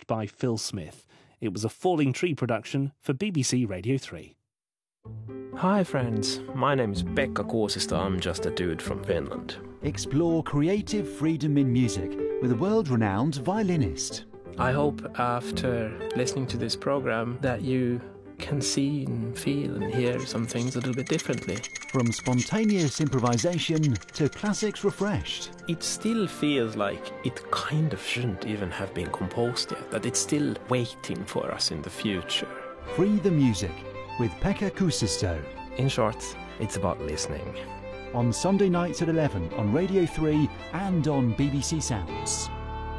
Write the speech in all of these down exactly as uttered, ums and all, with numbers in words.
by Phil Smith. It was a Falling Tree production for B B C Radio three. Hi friends, my name is Pekka Kuusisto. I'm just a dude from Finland. Explore creative freedom in music with a world-renowned violinist. I hope after listening to this program that you can see and feel and hear some things a little bit differently. From spontaneous improvisation to classics refreshed. It still feels like it kind of shouldn't even have been composed yet, that it's still waiting for us in the future. Free the Music with Pekka Kuusisto. In short, it's about listening. On Sunday nights at eleven on Radio three and on B B C Sounds.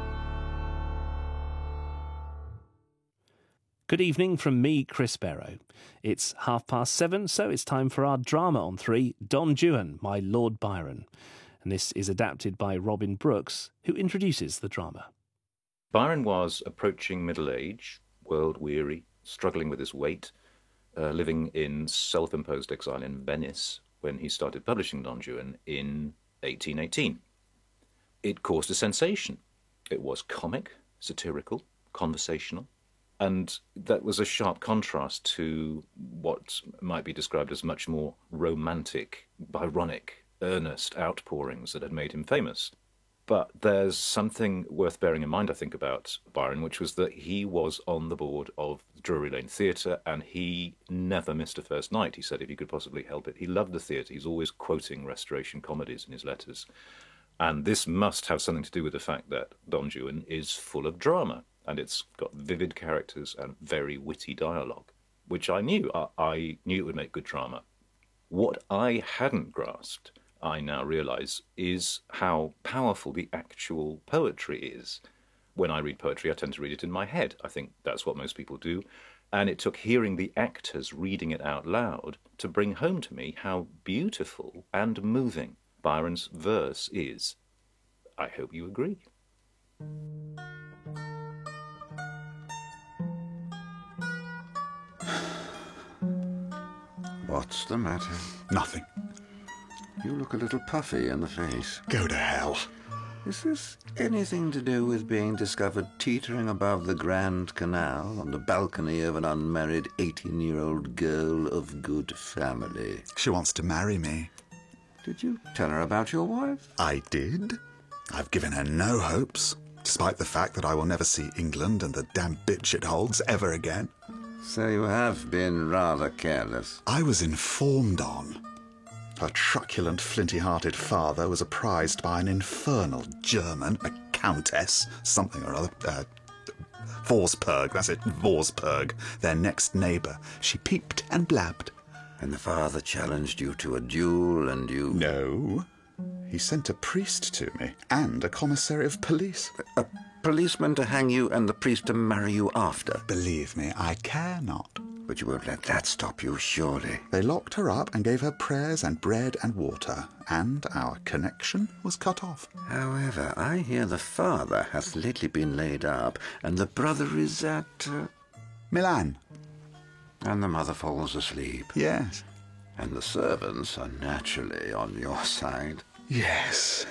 Good evening from me, Chris Barrow. It's half past seven, so it's time for our drama on three, Don Juan, My Lord Byron. And this is adapted by Robin Brooks, who introduces the drama. Byron was approaching middle age, world-weary, struggling with his weight, uh, living in self-imposed exile in Venice when he started publishing Don Juan in eighteen eighteen. It caused a sensation. It was comic, satirical, conversational, and that was a sharp contrast to what might be described as much more romantic, Byronic, earnest outpourings that had made him famous. But there's something worth bearing in mind, I think, about Byron, which was that he was on the board of Drury Lane Theatre, and he never missed a first night, he said, if he could possibly help it. He loved the theatre. He's always quoting Restoration comedies in his letters. And this must have something to do with the fact that Don Juan is full of drama, and it's got vivid characters and very witty dialogue, which I knew. I, I knew it would make good drama. What I hadn't grasped, I now realise, is how powerful the actual poetry is. When I read poetry, I tend to read it in my head. I think that's what most people do. And it took hearing the actors reading it out loud to bring home to me how beautiful and moving Byron's verse is. I hope you agree. What's the matter? Nothing. You look a little puffy in the face. Go to hell. Is this anything to do with being discovered teetering above the Grand Canal on the balcony of an unmarried eighteen-year-old girl of good family? She wants to marry me. Did you tell her about your wife? I did. I've given her no hopes, despite the fact that I will never see England and the damn bitch it holds ever again. So you have been rather careless. I was informed on. Her truculent, flinty-hearted father was apprised by an infernal German, a countess, something or other, uh, Vorsperg, that's it, Vorsperg, their next neighbour. She peeped and blabbed. And the father challenged you to a duel, and you... No. He sent a priest to me, and a commissary of police. A policeman to hang you, and the priest to marry you after. Believe me, I care not. But you won't let that stop you, surely. They locked her up and gave her prayers and bread and water, and our connection was cut off. However, I hear the father hath lately been laid up, and the brother is at... Uh... Milan. And the mother falls asleep. Yes. And the servants are naturally on your side. Yes.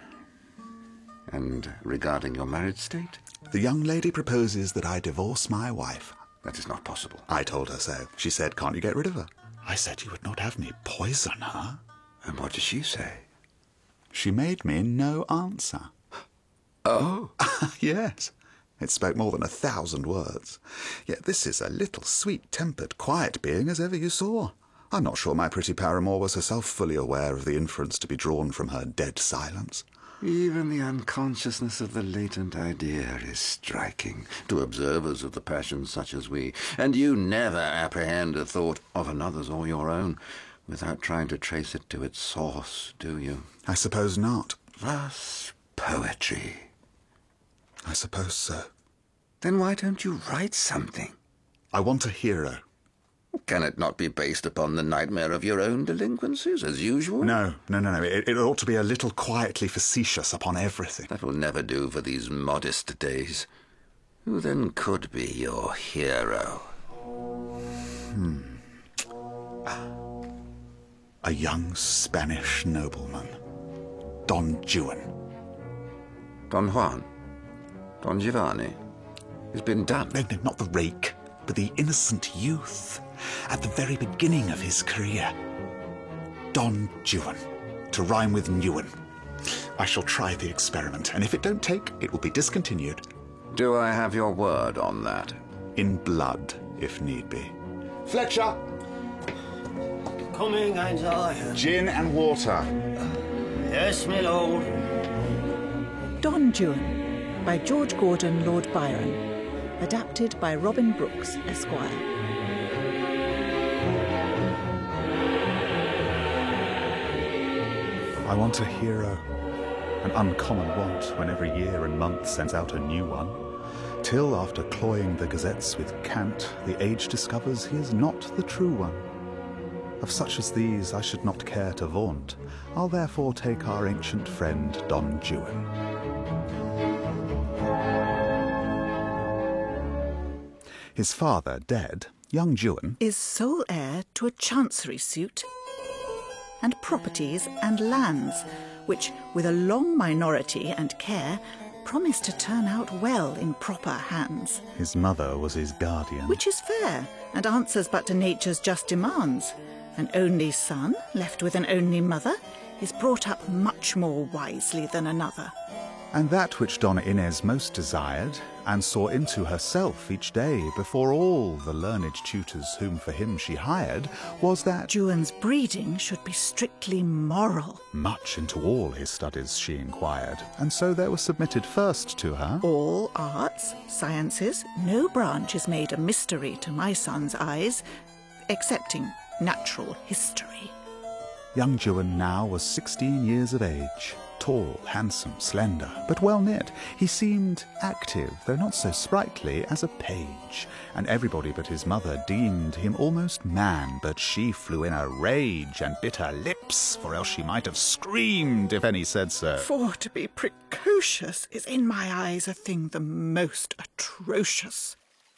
And regarding your married state? The young lady proposes that I divorce my wife. That is not possible. I told her so. She said, can't you get rid of her? I said you would not have me poison her. And what did she say? She made me no answer. Oh? Yes. It spoke more than a thousand words. Yet this is a little sweet-tempered, quiet being as ever you saw. I'm not sure my pretty paramour was herself fully aware of the inference to be drawn from her dead silence. Even the unconsciousness of the latent idea is striking to observers of the passions such as we, and you never apprehend a thought of another's or your own without trying to trace it to its source, do you? I suppose not. Thus, poetry. I suppose so. Then why don't you write something? I want a hero. Can it not be based upon the nightmare of your own delinquencies, as usual? No, no, no, no. It, it ought to be a little quietly facetious upon everything. That will never do for these modest days. Who then could be your hero? Hmm. A young Spanish nobleman. Don Juan. Don Juan? Don Giovanni? has been done. No, no, not the rake, but the innocent youth at the very beginning of his career. Don Juan, to rhyme with Newen. I shall try the experiment, and if it don't take, it will be discontinued. Do I have your word on that? In blood, if need be. Fletcher! Coming, Ainsley. Gin and water. Yes, my lord. Don Juan by George Gordon, Lord Byron. Adapted by Robin Brooks, Esquire. I want a hero, an uncommon want when every year and month sends out a new one, till after cloying the gazettes with cant, the age discovers he is not the true one. Of such as these I should not care to vaunt. I'll therefore take our ancient friend Don Juan. His father dead, young Juan Is sole heir to a chancery suit and properties and lands, which, with a long minority and care, promise to turn out well in proper hands. His mother was his guardian. Which is fair, and answers but to nature's just demands. An only son, left with an only mother, is brought up much more wisely than another. And that which Donna Inez most desired, and saw into herself each day before all the learned tutors whom for him she hired, was that Juan's breeding should be strictly moral. much into all his studies she inquired, and so there was submitted first to her All arts, sciences, no branch is made a mystery to my son's eyes, excepting natural history. young Juan now was sixteen years of age. Tall, handsome, slender, but well knit. He seemed active, though not so sprightly, as a page, and everybody but his mother deemed him almost man, but she flew in a rage and bit her lips, for else she might have screamed if any said so. For to be precocious is in my eyes a thing the most atrocious.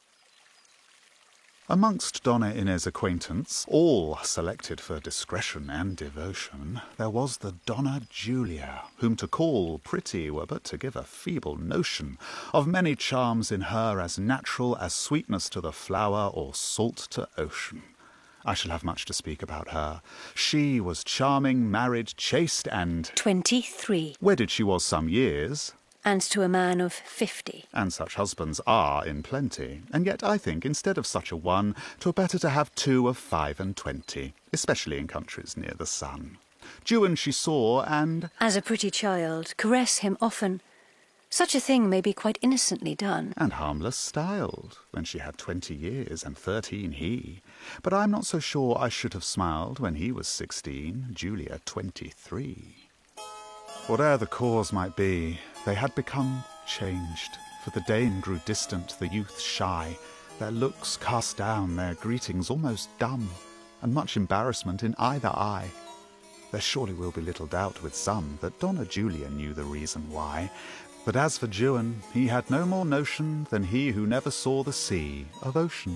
Amongst Donna Inez's acquaintance, all selected for discretion and devotion, there was the Donna Julia, whom to call pretty were but to give a feeble notion, of many charms in her as natural as sweetness to the flower or salt to ocean. I shall have much to speak about her. She was charming, married, chaste, and Twenty-three, wedded she was some years, and to a man of fifty. and such husbands are in plenty. And yet I think, instead of such a one, 'twere better to have two of five and twenty, especially in countries near the sun. Juan she saw, and As a pretty child, caress him often. Such a thing may be quite innocently done. and harmless styled, when she had twenty years, and thirteen he. But I'm not so sure I should have smiled when he was sixteen, Julia twenty-three. Whate'er the cause might be, they had become changed, for the dame grew distant, the youth shy, their looks cast down, their greetings almost dumb, and much embarrassment in either eye. There surely will be little doubt with some that Donna Julia knew the reason why, but as for Juan, he had no more notion than he who never saw the sea of ocean.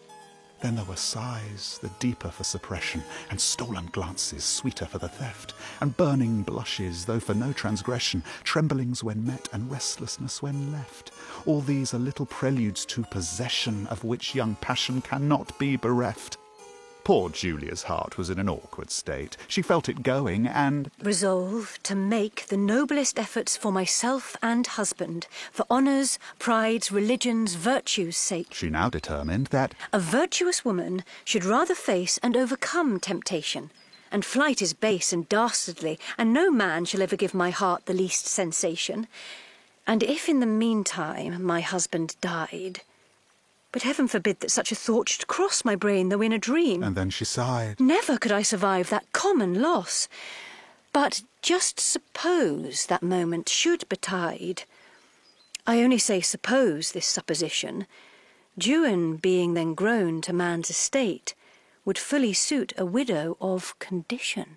Then there were sighs, the deeper for suppression, and stolen glances, sweeter for the theft, and burning blushes, though for no transgression, tremblings when met, and restlessness when left. All these are little preludes to possession, of which young passion cannot be bereft. Poor Julia's heart was in an awkward state. She felt it going, and Resolve to make the noblest efforts for myself and husband, for honours, prides, religions, virtues' sake. she now determined that A virtuous woman should rather face and overcome temptation. And flight is base and dastardly, and no man shall ever give my heart the least sensation. And if in the meantime my husband died... But heaven forbid that such a thought should cross my brain, though in a dream. and then she sighed. Never could I survive that common loss. But just suppose that moment should betide. I only say suppose this supposition. Juan, being then grown to man's estate, would fully suit a widow of condition.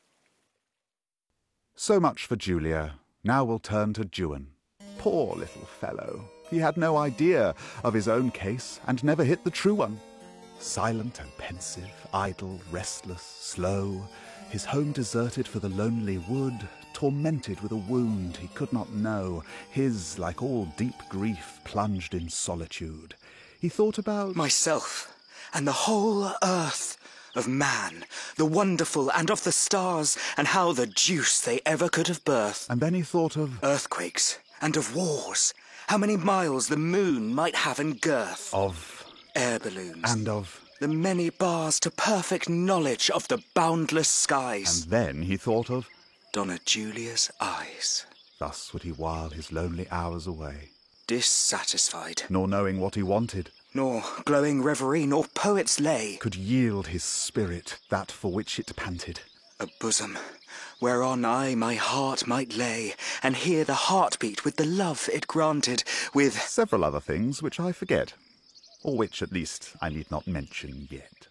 So much for Julia. Now we'll turn to Juan. Poor little fellow. He had no idea of his own case, and never hit the true one. Silent and pensive, idle, restless, slow, his home deserted for the lonely wood, tormented with a wound he could not know, his, like all deep grief, plunged in solitude. He thought about myself and the whole earth, of man, the wonderful, and of the stars, and how the deuce they ever could have birthed. And then he thought of earthquakes, and of wars, how many miles the moon might have in girth. Of air balloons. And of the many bars to perfect knowledge of the boundless skies. And then he thought of Donna Julia's eyes. Thus would he while his lonely hours away, dissatisfied, nor knowing what he wanted, nor glowing reverie, nor poet's lay, could yield his spirit that for which it panted. A bosom whereon I my heart might lay, and hear the heartbeat with the love it granted, with several other things which I forget, or which at least I need not mention yet.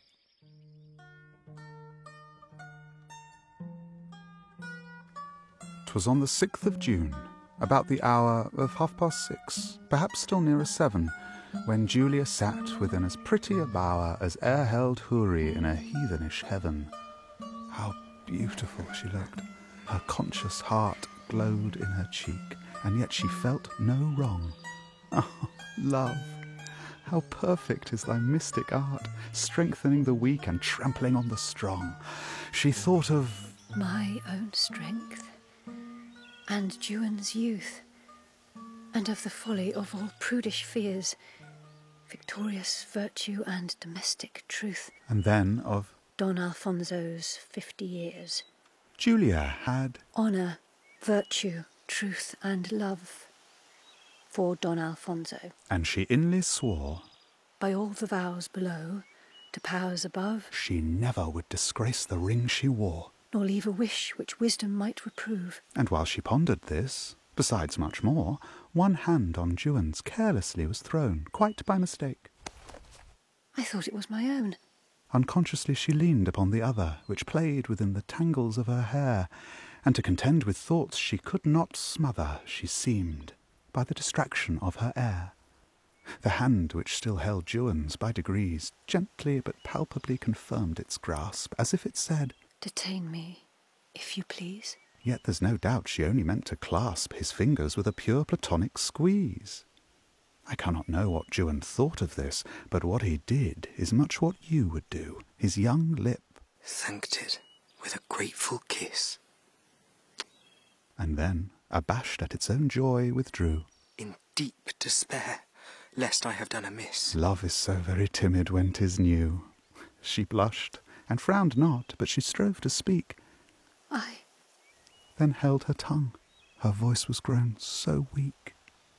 'Twas on the sixth of June, about the hour of half past six, perhaps still nearer seven, when Julia sat within as pretty a bower as e'er held Houri in a heathenish heaven. How beautiful she looked! Her conscious heart glowed in her cheek, and yet she felt no wrong. Oh, love! How perfect is thy mystic art, strengthening the weak and trampling on the strong. She thought of my own strength, and Juan's youth, and of the folly of all prudish fears, victorious virtue and domestic truth, and then of Don Alfonso's fifty years. Julia had honour, virtue, truth, and love for Don Alfonso. And she inly swore, by all the vows below, to powers above, she never would disgrace the ring she wore, nor leave a wish which wisdom might reprove. And while she pondered this, besides much more, one hand on Juan's carelessly was thrown, quite by mistake. I thought it was my own. Unconsciously she leaned upon the other, which played within the tangles of her hair, and to contend with thoughts she could not smother, she seemed, by the distraction of her air. The hand which still held Juan's by degrees gently but palpably confirmed its grasp, as if it said, detain me, if you please. Yet there's no doubt she only meant to clasp his fingers with a pure platonic squeeze. I cannot know what Juan thought of this, but what he did is much what you would do. His young lip thanked it with a grateful kiss, and then, abashed at its own joy, withdrew, in deep despair, lest I have done amiss. Love is so very timid when 'tis new. She blushed, and frowned not, but she strove to speak. I... Then held her tongue. Her voice was grown so weak.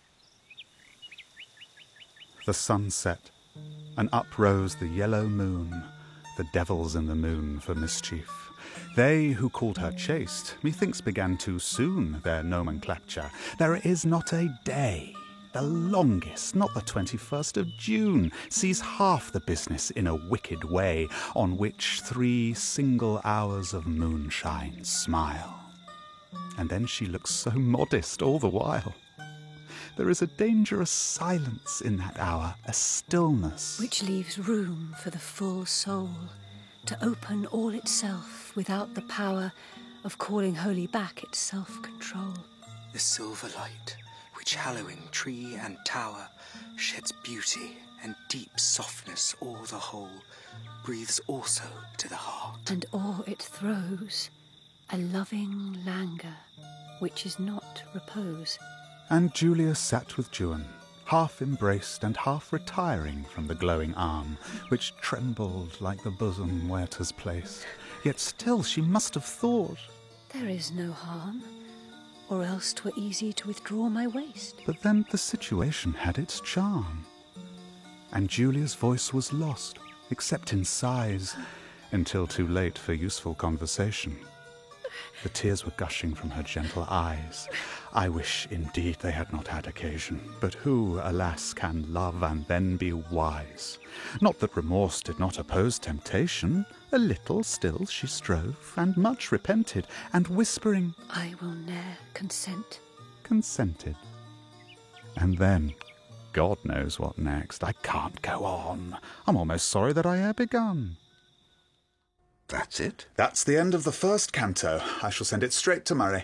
The sun set, and up rose the yellow moon, the devils in the moon for mischief. They who called her chaste, methinks began too soon their nomenclature. There is not a day, the longest, not the twenty-first of June, sees half the business in a wicked way, on which three single hours of moonshine smile. And then she looks so modest all the while. There is a dangerous silence in that hour, a stillness, which leaves room for the full soul to open all itself without the power of calling wholly back its self-control. The silver light, which hallowing tree and tower sheds beauty and deep softness o'er the whole, breathes also to the heart. And o'er it throws a loving languor, which is not repose. And Julia sat with Juan, half embraced and half retiring from the glowing arm, which trembled like the bosom where 'twas placed. Yet still she must have thought, there is no harm, or else 'twere easy to withdraw my waist. But then the situation had its charm, and Julia's voice was lost, except in sighs, until too late for useful conversation. The tears were gushing from her gentle eyes. I wish indeed they had not had occasion, but who, alas, can love and then be wise? Not that remorse did not oppose temptation, a little still she strove, and much repented, and whispering, I will ne'er consent, consented. And then, God knows what next. I can't go on. I'm almost sorry that I e'er begun. That's it? That's the end of the first canto. I shall send it straight to Murray.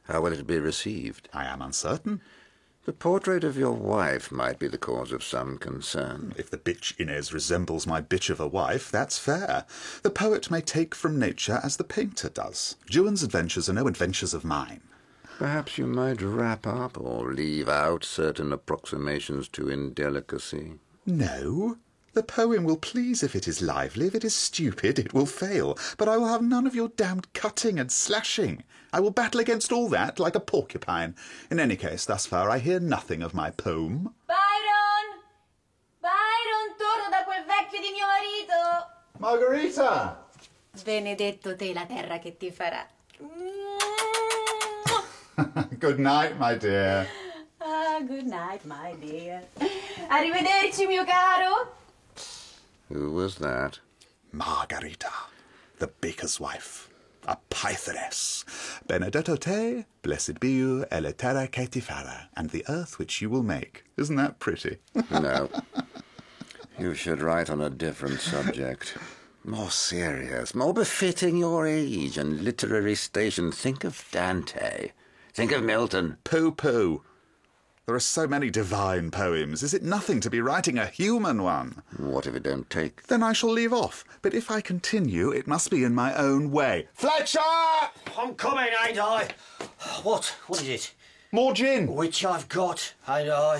How will it be received? I am uncertain. The portrait of your wife might be the cause of some concern. If the bitch Inez resembles my bitch of a wife, that's fair. The poet may take from nature as the painter does. Juan's adventures are no adventures of mine. Perhaps you might wrap up or leave out certain approximations to indelicacy. No. The poem will please if it is lively. If it is stupid, it will fail. But I will have none of your damned cutting and slashing. I will battle against all that like a porcupine. In any case, thus far I hear nothing of my poem. Byron! Byron, torno da quel vecchio di mio marito! Margherita! Benedetto te la terra che ti farà. Good night, my dear. Ah, good night, my dear. Arrivederci, mio caro. Who was that? Margherita, the baker's wife, a pythoness. Benedetto te, blessed be you, e la terra che ti farà, and the earth which you will make. Isn't that pretty? No. You should write on a different subject. More serious, more befitting your age and literary station. Think of Dante. Think of Milton. Pooh-pooh. There are so many divine poems. Is it nothing to be writing a human one? What if it don't take? Then I shall leave off. But if I continue, it must be in my own way. Fletcher! I'm coming, ain't I? What? What is it? More gin. Which I've got, ain't I?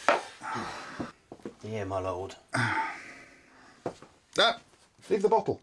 Yeah, my lord. Ah, leave the bottle.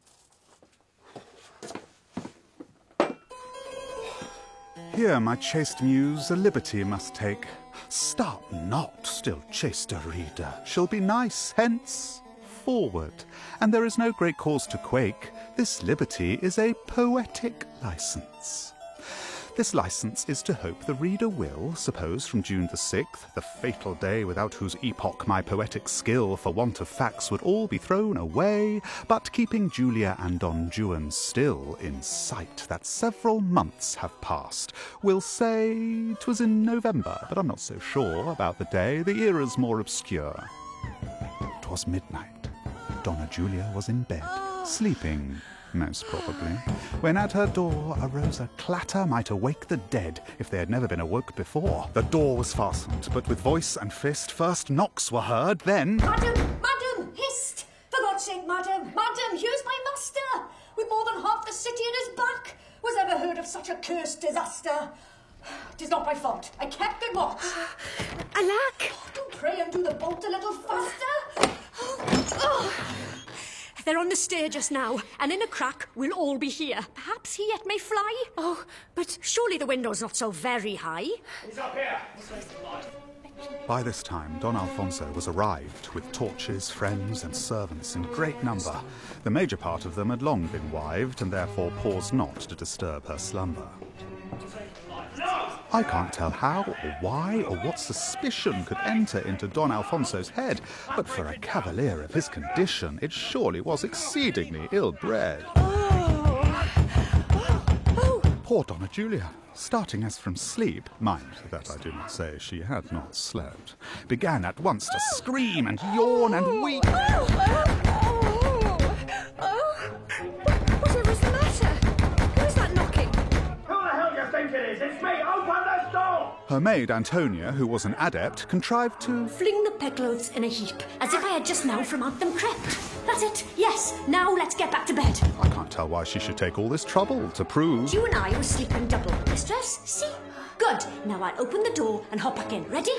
Here, my chaste muse, a liberty must take. Start not, still chaster reader, shall be nice, hence forward. And there is no great cause to quake, this liberty is a poetic licence. This licence is to hope the reader will, suppose from June the sixth, the fatal day without whose epoch my poetic skill for want of facts would all be thrown away, but keeping Julia and Don Juan still in sight, that several months have passed. We'll say 'twas in November, but I'm not so sure about the day, the era's more obscure. 'Twas midnight. Donna Julia was in bed, sleeping, most probably, when at her door arose a clatter might awake the dead if they had never been awoke before. The door was fastened, but with voice and fist first knocks were heard, then... Madam! Madam! Hist! For God's sake, madam! Madam, here's my master! With more than half the city in his back! Was ever heard of such a cursed disaster? 'Tis not my fault. I kept good watch. Alack! Oh, do pray and do the bolt a little faster. Oh. They're on the stair just now, and in a crack we'll all be here. Perhaps he yet may fly? Oh, but surely the window's not so very high. He's up here. By this time, Don Alfonso was arrived, with torches, friends, and servants in great number. The major part of them had long been wived, and therefore paused not to disturb her slumber. I can't tell how or why or what suspicion could enter into Don Alfonso's head, but for a cavalier of his condition, it surely was exceedingly ill-bred. Oh. Oh. Poor Donna Julia, starting as from sleep, mind that I do not say she had not slept, began at once to scream and yawn and weep. Oh. Oh. Oh. Whatever is the matter? Who is that knocking? Who the hell do you think it is? It's me! Open this door! Her maid, Antonia, who was an adept, contrived to fling the pecklothes in a heap, as if I had just now from out them crept. That's it. Yes. Now let's get back to bed. I can't tell why she should take all this trouble to prove. You and I were sleeping double, mistress. See? Good. Now I'll open the door and hop back in. Ready?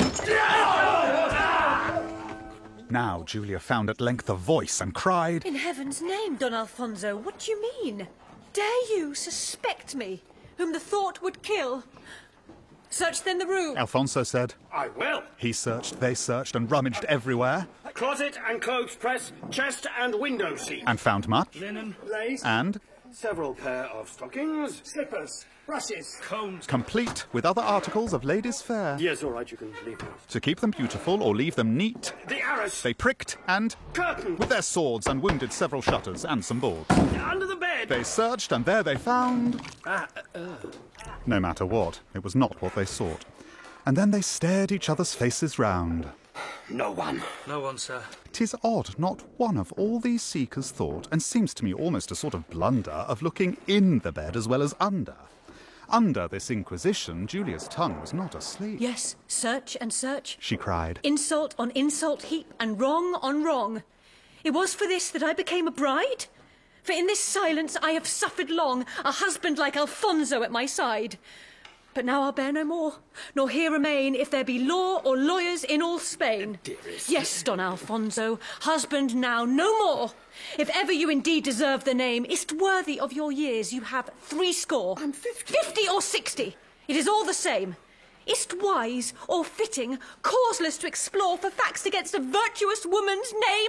Now Julia found at length a voice and cried, In heaven's name, Don Alfonso, what do you mean? Dare you suspect me, whom the thought would kill? Search then the room. Alfonso said, I will. He searched, they searched, and rummaged everywhere. Closet and clothes press, chest and window seat. And found much. Linen, lace. And? Several pair of stockings. Slippers, brushes, combs. Complete with other articles of ladies' fare. Yes, all right, you can leave them. To keep them beautiful or leave them neat. The arras. They pricked and... Curtain. With their swords and wounded several shutters and some boards. Under the bed. They searched and there they found... Ah, uh, uh. No matter what, it was not what they sought. And then they stared each other's faces round. No one. No one, sir. 'Tis odd, not one of all these seekers thought, and seems to me almost a sort of blunder, of looking in the bed as well as under. Under this inquisition, Julia's tongue was not asleep. Yes, search and search. She cried. Insult on insult heap and wrong on wrong. It was for this that I became a bride? For in this silence I have suffered long, a husband like Alfonso at my side. But now I'll bear no more, nor here remain if there be law or lawyers in all Spain. Dearest. Yes, Don Alfonso, husband now, no more. If ever you indeed deserve the name, is't worthy of your years you have threescore. I'm fifty. Fifty or sixty, it is all the same. Is't wise or fitting, causeless to explore for facts against a virtuous woman's name?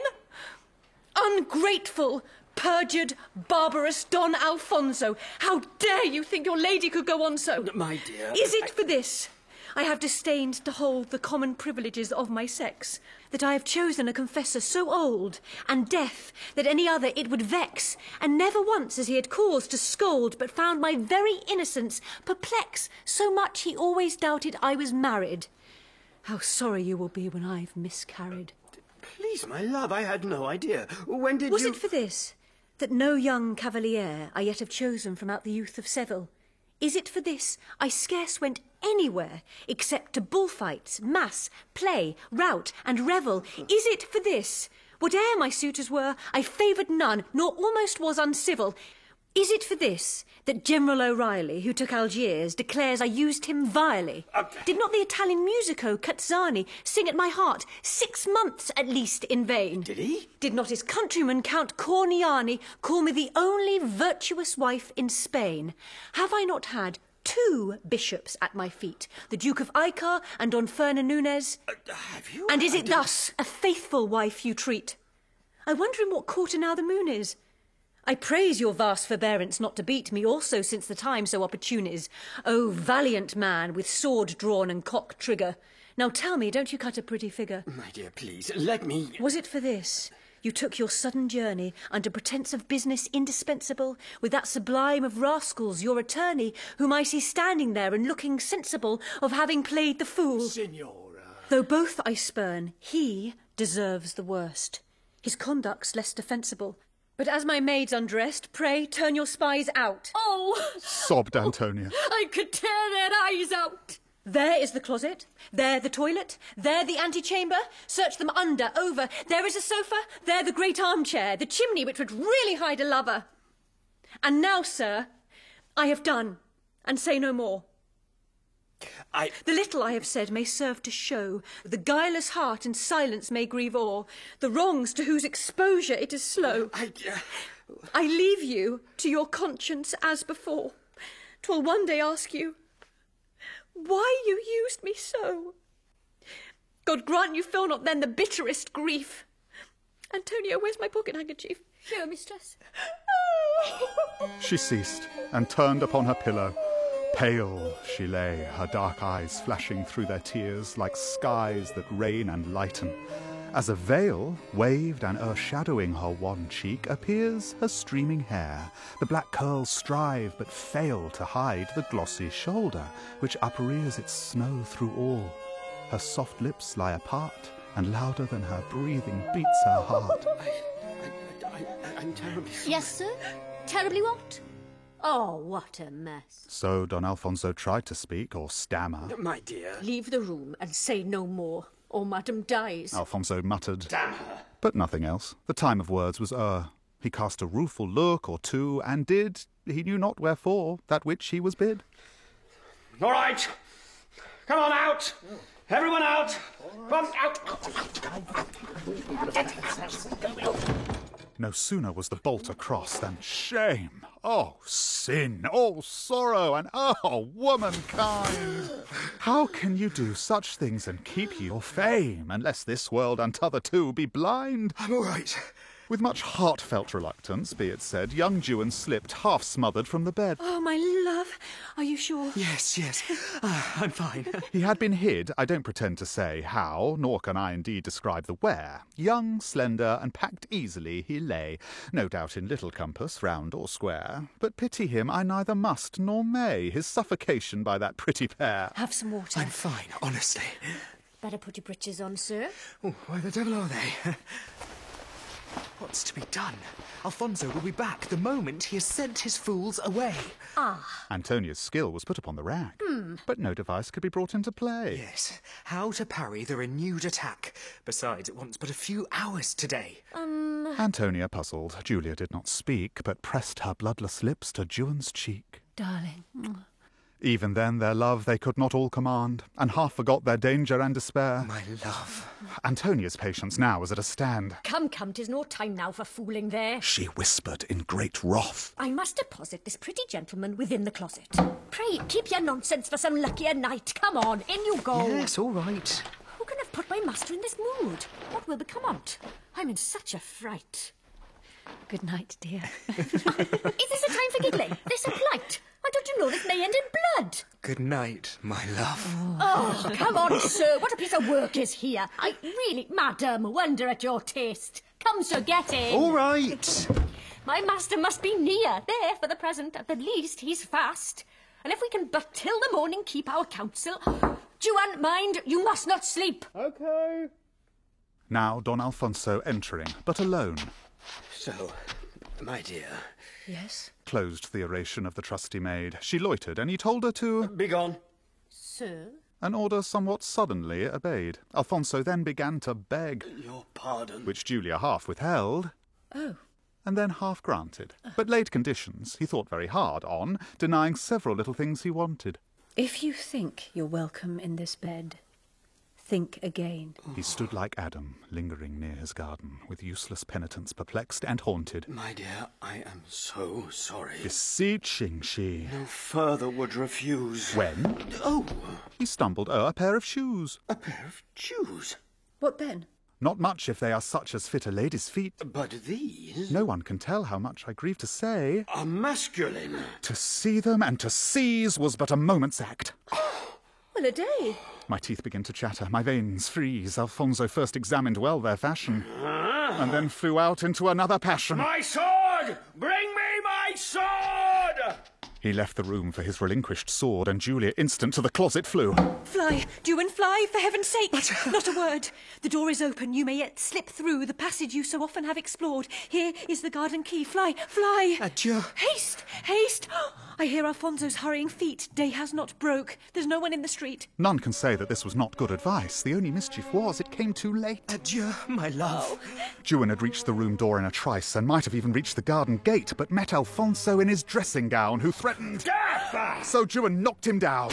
Ungrateful, perjured, barbarous Don Alfonso, how dare you think your lady could go on so? My dear... Is it I... for this I have disdained to hold the common privileges of my sex, that I have chosen a confessor so old and deaf that any other it would vex, and never once as he had cause to scold, but found my very innocence perplex, so much he always doubted I was married? How sorry you will be when I've miscarried. Please, my love, I had no idea. When did Was you... it for this, that no young cavalier I yet have chosen from out the youth of Seville? Is it for this I scarce went anywhere except to bullfights, mass, play, rout, and revel? Is it for this, whate'er my suitors were, I favoured none, nor almost was uncivil? Is it for this that General O'Reilly, who took Algiers, declares I used him vilely? Uh, Did not the Italian musico Cazzani sing at my heart six months at least in vain? Did he? Did not his countryman Count Corniani call me the only virtuous wife in Spain? Have I not had two bishops at my feet, the Duke of Icar and Don Fernan Nunez? Uh, have you? And is I it didn't... thus a faithful wife you treat? I wonder in what quarter now the moon is. I praise your vast forbearance not to beat me also since the time so opportune is. O valiant man with sword drawn and cock trigger. Now tell me, don't you cut a pretty figure? My dear, please, let me... Was it for this you took your sudden journey under pretence of business indispensable with that sublime of rascals, your attorney, whom I see standing there and looking sensible of having played the fool? Signora... Though both I spurn, he deserves the worst. His conduct's less defensible. But as my maid's undressed, pray turn your spies out. Oh! Sobbed Antonia. I could tear their eyes out. There is the closet, there the toilet, there the antechamber. Search them under, over. There is a sofa, there the great armchair, the chimney which would really hide a lover. And now, sir, I have done, and say no more. I... The little I have said may serve to show the guileless heart in silence may grieve o'er the wrongs to whose exposure it is slow. I... Uh... I leave you to your conscience as before. 'Twill one day ask you why you used me so. God grant you feel not then the bitterest grief. Antonio, where's my pocket handkerchief? Here, mistress. She ceased and turned upon her pillow. Pale she lay, her dark eyes flashing through their tears like skies that rain and lighten. As a veil, waved and o'ershadowing her wan cheek, appears her streaming hair. The black curls strive but fail to hide the glossy shoulder, which uprears its snow through all. Her soft lips lie apart, and louder than her breathing beats her heart. I, I, I, I'm terribly sorry. Yes, sir? Terribly what? Oh, what a mess. So Don Alfonso tried to speak or stammer. My dear. Leave the room and say no more, or Madam dies. Alfonso muttered. Damn her. But nothing else. The time of words was o'er. He cast a rueful look or two, and did, he knew not wherefore, that which he was bid. All right. Come on out. Everyone out. Come out. No sooner was the bolt across than shame, oh sin, oh sorrow, and oh womankind! How can you do such things and keep your fame, unless this world and t'other too be blind? I'm all right. With much heartfelt reluctance, be it said, young Juan slipped half-smothered from the bed. Oh, my love, are you sure? Yes, yes, uh, I'm fine. He had been hid, I don't pretend to say how, nor can I indeed describe the where. Young, slender, and packed easily he lay, no doubt in little compass, round or square. But pity him I neither must nor may, his suffocation by that pretty pair. Have some water. I'm fine, honestly. Better put your breeches on, sir. Oh, why the devil are they? What's to be done? Alfonso will be back the moment he has sent his fools away. Ah. Antonia's skill was put upon the rack, Hmm. but no device could be brought into play. Yes, how to parry the renewed attack. Besides, it wants but a few hours today. Um... Antonia puzzled. Julia did not speak, but pressed her bloodless lips to Juan's cheek. Darling. Even then their love they could not all command, and half forgot their danger and despair. My love. Antonia's patience now was at a stand. Come, come, 'tis no time now for fooling there. She whispered in great wrath. I must deposit this pretty gentleman within the closet. Pray, keep your nonsense for some luckier night. Come on, in you go. Yes, all right. Who can have put my master in this mood? What will become on't? I'm in such a fright. Good night, dear. Is this a time for giggling? This a plight? Why don't you know this may end in blood? Good night, my love. Oh, come on, sir. What a piece of work is here. I really, madam, wonder at your taste. Come, sir, get in. All right. My master must be near. There, for the present. At the least, he's fast. And if we can but till the morning keep our counsel... Juan, mind, you must not sleep. Okay. Now Don Alfonso entering, but alone. So, my dear... Yes? Closed the oration of the trusty maid. She loitered, and he told her to... Begone. Sir? An order somewhat suddenly obeyed. Alfonso then began to beg. Your pardon. Which Julia half withheld. Oh. And then half granted. But laid conditions he thought very hard on, denying several little things he wanted. If you think you're welcome in this bed, think again. He stood like Adam, lingering near his garden, with useless penitence perplexed and haunted. My dear, I am so sorry. Beseeching she. No further would refuse. When? Oh! He stumbled o'er a pair of shoes. A pair of shoes? What then? Not much if they are such as fit a lady's feet. But these? No one can tell how much I grieve to say. Are masculine. To see them and to seize was but a moment's act. Well, a day. My teeth begin to chatter, my veins freeze. Alfonso first examined well their fashion, Ah. and then flew out into another passion. My sword! Bring me my sword! He left the room for his relinquished sword, and Julia instant to the closet flew. Fly, Juan, fly, for heaven's sake! Not a word. The door is open. You may yet slip through the passage you so often have explored. Here is the garden key. Fly, fly! Adieu. Haste, haste! I hear Alfonso's hurrying feet. Day has not broke. There's no one in the street. None can say that this was not good advice. The only mischief was it came too late. Adieu, my love. Juan had reached the room door in a trice, and might have even reached the garden gate, but met Alfonso in his dressing gown, who threatened... Death! So Juan knocked him down.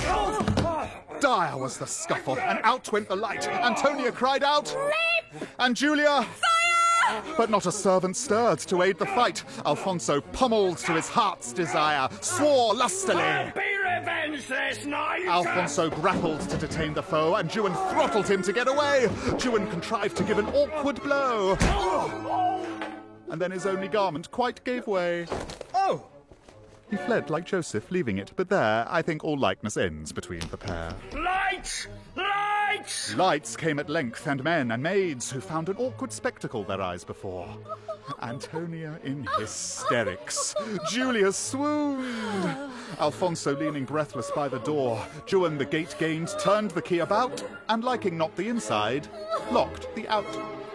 Dire was the scuffle, and out went the light. Antonia cried out... Sleep! And Julia... Fire! But not a servant stirred to aid the fight. Alfonso pummeled to his heart's desire, swore lustily. I'll be revenged this night! Alfonso grappled to detain the foe, and Juan throttled him to get away. Juan contrived to give an awkward blow. And then his only garment quite gave way. Oh! He fled like Joseph, leaving it, but there, I think all likeness ends between the pair. Lights! Lights! Lights came at length, and men and maids who found an awkward spectacle their eyes before. Antonia in hysterics. Julia swooned. Alfonso leaning breathless by the door. Juan the gate gained, turned the key about, and liking not the inside, locked the out.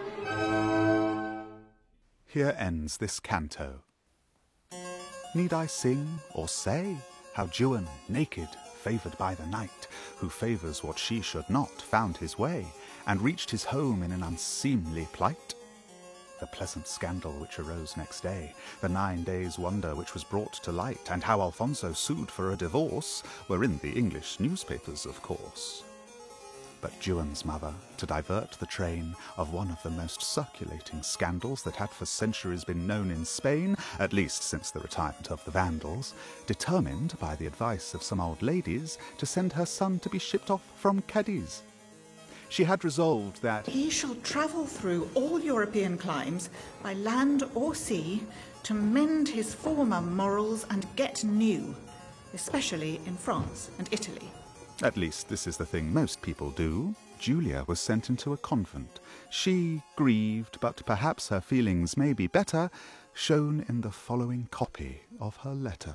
Here ends this canto. Need I sing or say how Juan, naked, favoured by the night, who favours what she should not, found his way, and reached his home in an unseemly plight? The pleasant scandal which arose next day, the nine days' wonder which was brought to light, and how Alfonso sued for a divorce, were in the English newspapers, of course. But Juan's mother, to divert the train of one of the most circulating scandals that had for centuries been known in Spain, at least since the retirement of the Vandals, determined, by the advice of some old ladies, to send her son to be shipped off from Cadiz. She had resolved that he shall travel through all European climes, by land or sea, to mend his former morals and get new, especially in France and Italy. At least this is the thing most people do. Julia was sent into a convent. She grieved, but perhaps her feelings may be better, shown in the following copy of her letter.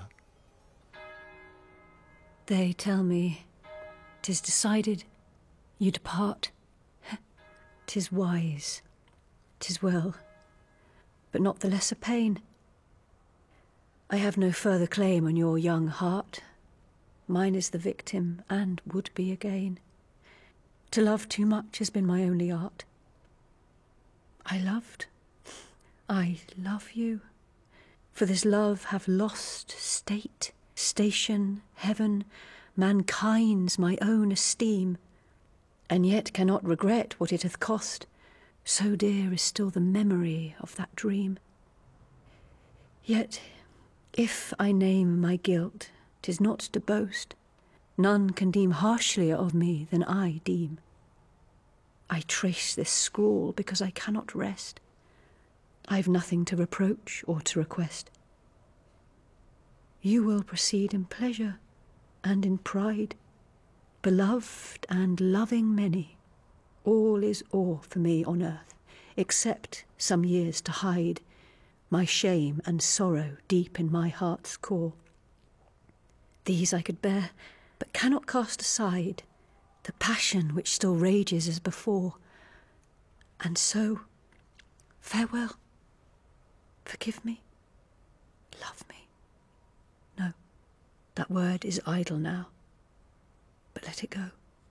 They tell me 'tis decided you depart. 'Tis wise, 'tis well. but not the lesser pain. I have no further claim on your young heart. Mine is the victim, and would be again. To love too much has been my only art. I loved, I love you. For this love have lost state, station, heaven, mankind's my own esteem, and yet cannot regret what it hath cost. So dear is still the memory of that dream. Yet, if I name my guilt, 'tis not to boast. None can deem harshlier of me than I deem. I trace this scrawl because I cannot rest. I've nothing to reproach or to request. You will proceed in pleasure and in pride, beloved and loving many. All is o'er for me on earth, except some years to hide my shame and sorrow deep in my heart's core. These I could bear, but cannot cast aside the passion which still rages as before. And so, farewell. Forgive me. Love me. No, that word is idle now, but let it go.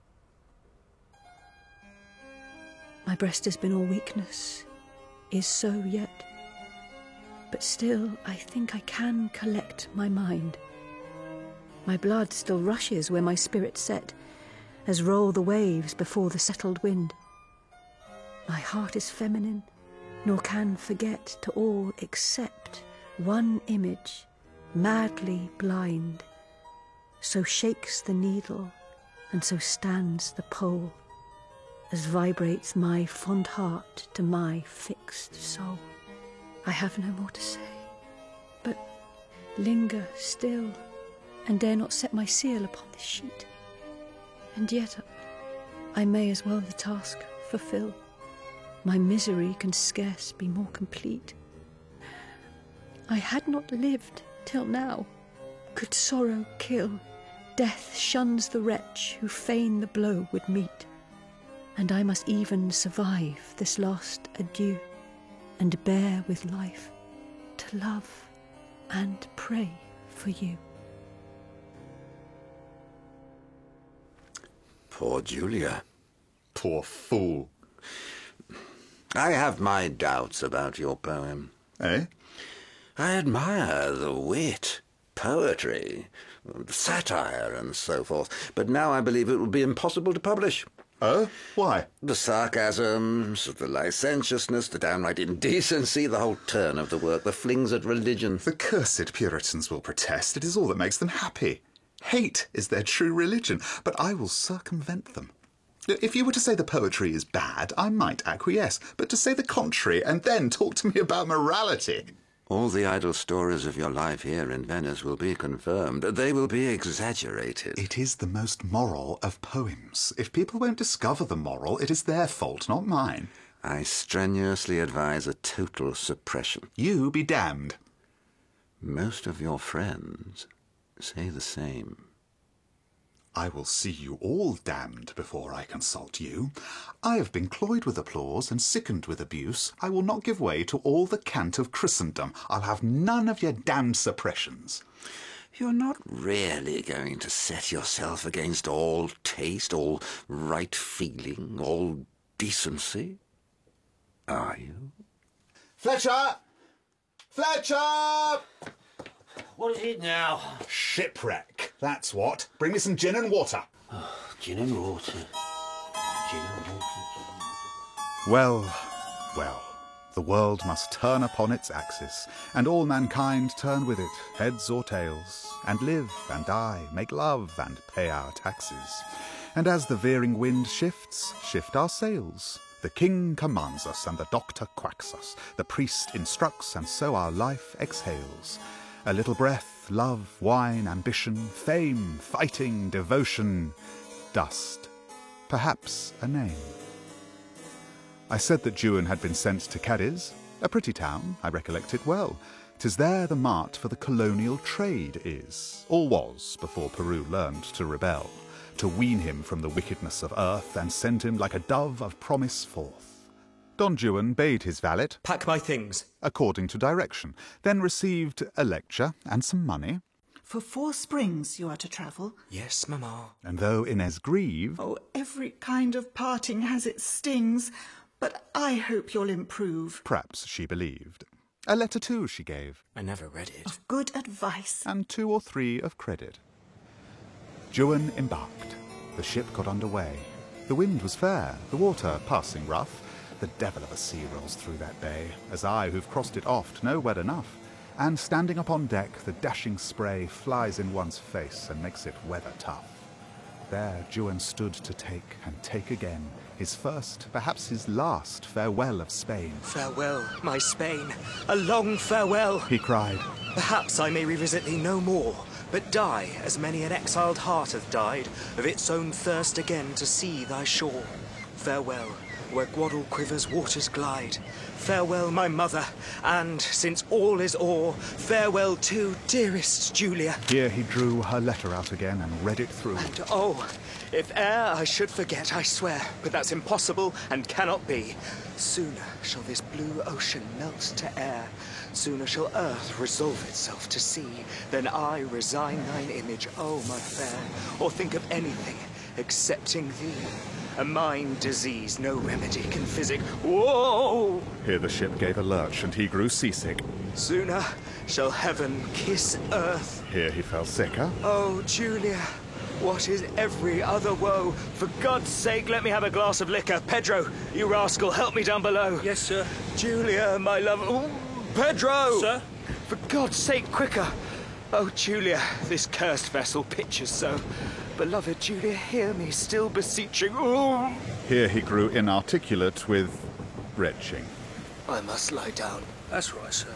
My breast has been all weakness, is so yet, but still I think I can collect my mind. My blood still rushes where my spirit set, as roll the waves before the settled wind. My heart is feminine, nor can forget to all except one image, madly blind. So shakes the needle, and so stands the pole, as vibrates my fond heart to my fixed soul. I have no more to say, but linger still, and dare not set my seal upon this sheet. And yet I may as well the task fulfill. My misery can scarce be more complete. I had not lived till now, could sorrow kill. Death shuns the wretch who fain the blow would meet. And I must even survive this last adieu, and bear with life to love and pray for you. Poor Julia. Poor fool. I have my doubts about your poem. Eh? I admire the wit, poetry, satire, and so forth, but now I believe it will be impossible to publish. Oh? Why? The sarcasms, the licentiousness, the downright indecency, the whole turn of the work, the flings at religion. The cursed Puritans will protest. It is all that makes them happy. Hate is their true religion, but I will circumvent them. If you were to say the poetry is bad, I might acquiesce, but to say the contrary and then talk to me about morality... All the idle stories of your life here in Venice will be confirmed. They will be exaggerated. It is the most moral of poems. If people won't discover the moral, it is their fault, not mine. I strenuously advise a total suppression. You be damned. Most of your friends say the same. I will see you all damned before I consult you. I have been cloyed with applause and sickened with abuse. I will not give way to all the cant of Christendom. I'll have none of your damned suppressions. You're not really going to set yourself against all taste, all right feeling, all decency, are you? Fletcher! Fletcher! What is it now? Shipwreck, that's what. Bring me some gin and water. Oh, gin and water. Gin and water. Well, well, the world must turn upon its axis, and all mankind turn with it, heads or tails, and live and die, make love and pay our taxes. And as the veering wind shifts, shift our sails. The king commands us, and the doctor quacks us. The priest instructs, and so our life exhales. A little breath, love, wine, ambition, fame, fighting, devotion, dust, perhaps a name. I said that Juan had been sent to Cadiz, a pretty town, I recollect it well. 'Tis there the mart for the colonial trade is, or was, before Peru learned to rebel, to wean him from the wickedness of earth and send him like a dove of promise forth. Don Juan bade his valet pack my things according to direction, then received a lecture and some money. For four springs you are to travel. Yes, Mamma. And though Inez grieve... Oh, every kind of parting has its stings, but I hope you'll improve. Perhaps she believed. A letter, too, she gave. I never read it. Of good advice. And two or three of credit. Juan embarked. The ship got under way. The wind was fair, the water passing rough. The devil of a sea rolls through that bay, as I, who've crossed it oft, know well enough. And standing upon deck, the dashing spray flies in one's face and makes it weather tough. There Juan stood to take and take again his first, perhaps his last, farewell of Spain. Farewell, my Spain, a long farewell, he cried. Perhaps I may revisit thee no more, but die as many an exiled heart hath died, of its own thirst again to see thy shore. Farewell, where Guadalquivir's waters glide. Farewell, my mother, and, since all is o'er, farewell too, dearest Julia. Here he drew her letter out again and read it through. And oh, if e'er I should forget, I swear, but that's impossible and cannot be. Sooner shall this blue ocean melt to air, sooner shall earth resolve itself to sea, than I resign thine image, oh my fair, or think of anything excepting thee. A mind disease no remedy can physic. Whoa! Here the ship gave a lurch, and he grew seasick. Sooner shall heaven kiss earth. Here he fell sicker. Oh, Julia, what is every other woe? For God's sake, let me have a glass of liquor. Pedro, you rascal, help me down below. Yes, sir. Julia, my love. Oh, Pedro! Sir? For God's sake, quicker. Oh, Julia, this cursed vessel pitches so. Beloved Julia, hear me, still beseeching. Oh. Here he grew inarticulate with retching. I must lie down. That's right, sir.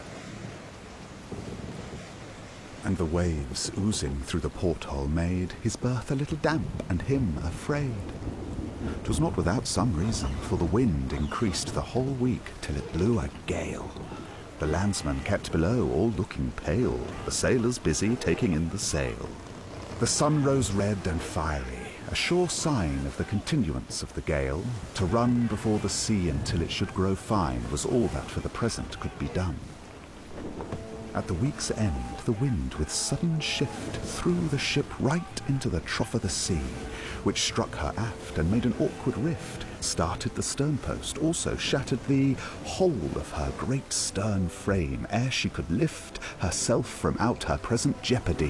And the waves oozing through the porthole made his berth a little damp and him afraid. 'Twas not without some reason, for the wind increased the whole week till it blew a gale. The landsmen kept below, all looking pale, the sailors busy taking in the sail. The sun rose red and fiery, a sure sign of the continuance of the gale. To run before the sea until it should grow fine was all that for the present could be done. At the week's end, the wind with sudden shift threw the ship right into the trough of the sea, which struck her aft and made an awkward rift, started the sternpost, also shattered the whole of her great stern frame, ere she could lift herself from out her present jeopardy.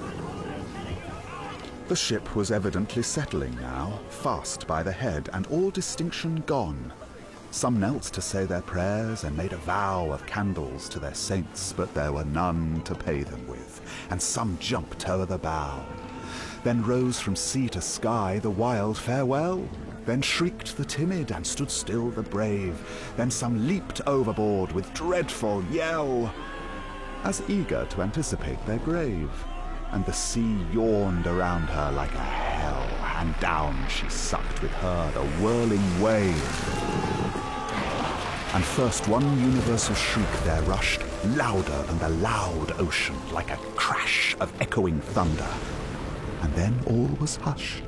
The ship was evidently settling now, fast by the head, and all distinction gone. Some knelt to say their prayers and made a vow of candles to their saints, but there were none to pay them with, and some jumped o'er the bow. Then rose from sea to sky the wild farewell, then shrieked the timid and stood still the brave, then some leaped overboard with dreadful yell, as eager to anticipate their grave. And the sea yawned around her like a hell, and down she sucked with her the whirling wave. And first one universal shriek there rushed, louder than the loud ocean, like a crash of echoing thunder. And then all was hushed.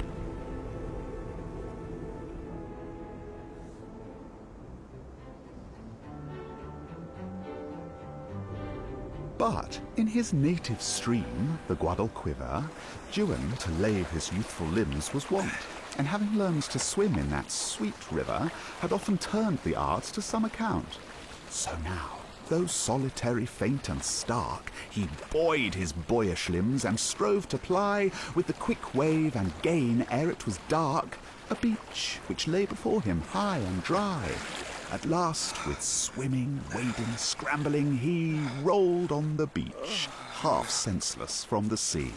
But in his native stream, the Guadalquiver, Juan, to lave his youthful limbs, was wont, and having learned to swim in that sweet river, had often turned the art to some account. So now, though solitary, faint, and stark, he buoyed his boyish limbs, and strove to ply, with the quick wave, and gain, ere it was dark, a beach which lay before him high and dry. At last, with swimming, wading, scrambling, he rolled on the beach, half senseless from the sea.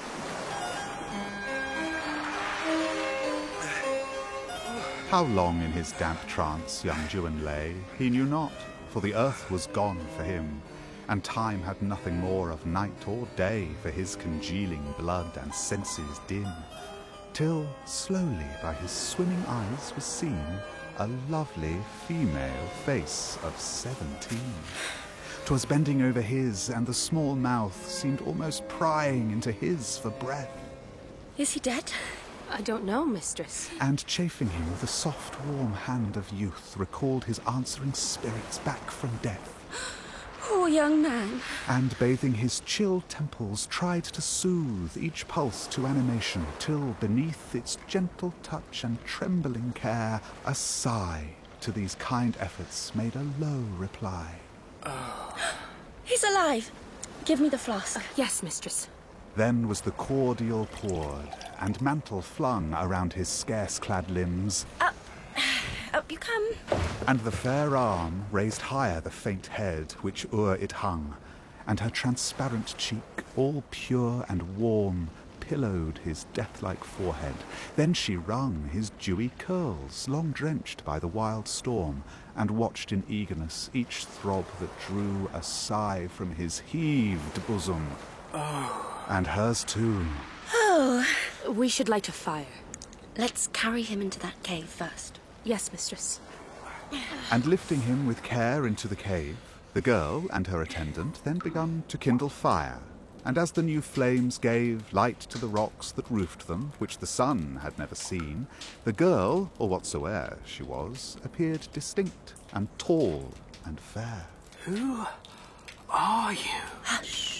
How long in his damp trance young Juan lay, he knew not, for the earth was gone for him, and time had nothing more of night or day for his congealing blood and senses dim, till slowly by his swimming eyes was seen a lovely female face of seventeen. 'Twas bending over his, and the small mouth seemed almost prying into his for breath. Is he dead? I don't know, mistress. And chafing him with the soft, warm hand of youth recalled his answering spirits back from death. Poor young man. And bathing his chill temples tried to soothe each pulse to animation, till beneath its gentle touch and trembling care, a sigh to these kind efforts made a low reply. He's alive. Give me the flask. Uh, yes, mistress. Then was the cordial poured, and mantle flung around his scarce-clad limbs. Up, up you come. And the fair arm raised higher the faint head which o'er it hung, and her transparent cheek, all pure and warm, pillowed his death-like forehead. Then she wrung his dewy curls, long drenched by the wild storm, and watched in eagerness each throb that drew a sigh from his heaved bosom. Oh. And hers too. Oh. We should light a fire. Let's carry him into that cave first. Yes, mistress. And lifting him with care into the cave, the girl and her attendant then begun to kindle fire. And as the new flames gave light to the rocks that roofed them, which the sun had never seen, the girl, or whatsoe'er she was, appeared distinct and tall and fair. Who are you? Hush.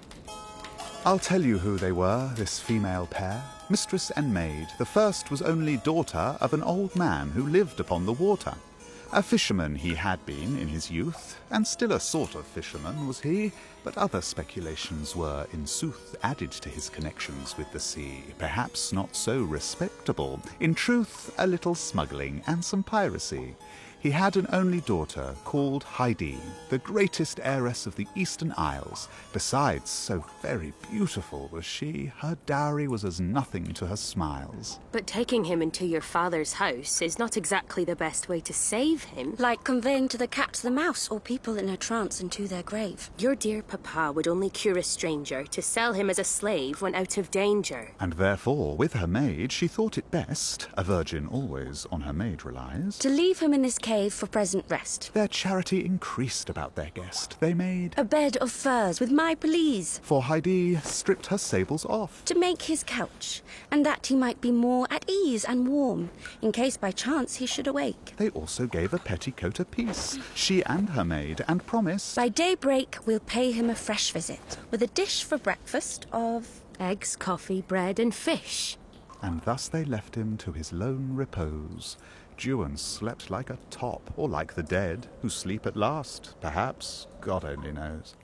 I'll tell you who they were, this female pair, mistress and maid. The first was only daughter of an old man who lived upon the water. A fisherman he had been in his youth, and still a sort of fisherman was he, but other speculations were, in sooth, added to his connections with the sea, perhaps not so respectable, in truth, a little smuggling and some piracy. He had an only daughter called Heidi, the greatest heiress of the Eastern Isles. Besides, so very beautiful was she, her dowry was as nothing to her smiles. But taking him into your father's house is not exactly the best way to save him. Like conveying to the cat the mouse, or people in a trance into their grave. Your dear papa would only cure a stranger to sell him as a slave when out of danger. And therefore, with her maid, she thought it best, a virgin always on her maid relies, to leave him in this cave for present rest. Their charity increased about their guest. They made a bed of furs with my pelisse. For Heidi stripped her sables off, to make his couch, and that he might be more at ease and warm, in case by chance he should awake. They also gave a petticoat apiece, she and her maid, and promised by daybreak we'll pay him a fresh visit, with a dish for breakfast of eggs, coffee, bread, and fish. And thus they left him to his lone repose. Juan slept like a top, or like the dead, who sleep at last, perhaps, God only knows.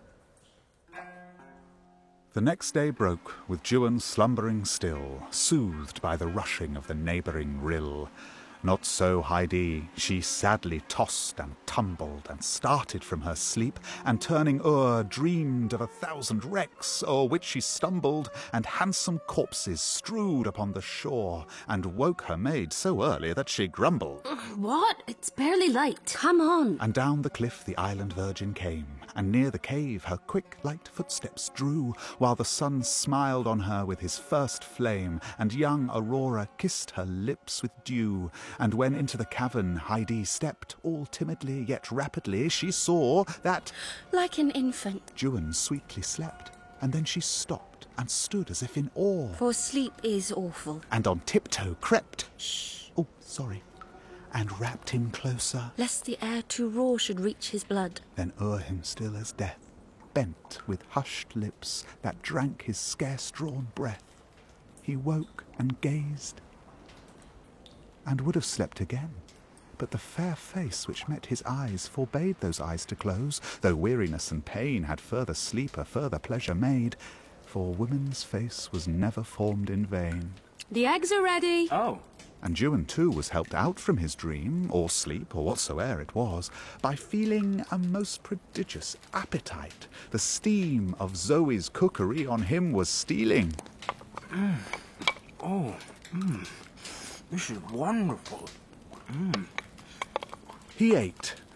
The next day broke, with Juan slumbering still, soothed by the rushing of the neighbouring rill. Not so Heidi, she sadly tossed and tumbled, and started from her sleep, and turning o'er, dreamed of a thousand wrecks, o'er which she stumbled, and handsome corpses strewed upon the shore, and woke her maid so early that she grumbled. What? It's barely light. Come on. And down the cliff the island virgin came, and near the cave her quick light footsteps drew, while the sun smiled on her with his first flame, and young Aurora kissed her lips with dew. And when into the cavern Heidi stepped, all timidly yet rapidly, she saw that, like an infant, Juan sweetly slept, and then she stopped and stood as if in awe. For sleep is awful. And on tiptoe crept, shh, oh, sorry, and wrapped him closer, lest the air too raw should reach his blood. Then o'er him still as death, bent with hushed lips that drank his scarce drawn breath, he woke and gazed, and would have slept again, but the fair face which met his eyes forbade those eyes to close, though weariness and pain had further sleep a further pleasure made, for woman's face was never formed in vain. The eggs are ready. Oh. And Juan too was helped out from his dream, or sleep, or whatsoe'er it was, by feeling a most prodigious appetite. The steam of Zoe's cookery on him was stealing. Mm. Oh, mm. This is wonderful. Mm. He ate,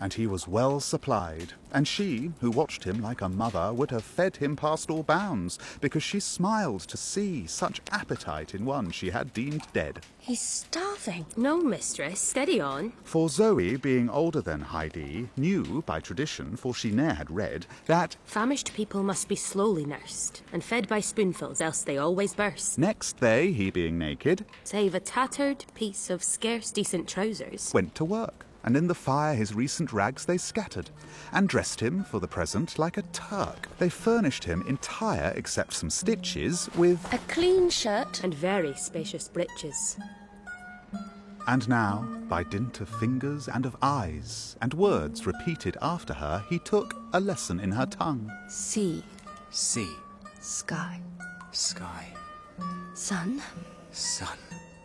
and he was well supplied, and she, who watched him like a mother, would have fed him past all bounds, because she smiled to see such appetite in one she had deemed dead. He's starving. No, mistress, steady on. For Zoe, being older than Heidi, knew by tradition, for she ne'er had read, that famished people must be slowly nursed, and fed by spoonfuls, else they always burst. Next they, he being naked, save a tattered piece of scarce decent trousers, went to work, and in the fire his recent rags they scattered, and dressed him for the present like a Turk. They furnished him entire, except some stitches, with a clean shirt and very spacious breeches. And now, by dint of fingers and of eyes, and words repeated after her, he took a lesson in her tongue. Sea. Sea. Sky. Sky. Sun. Sun.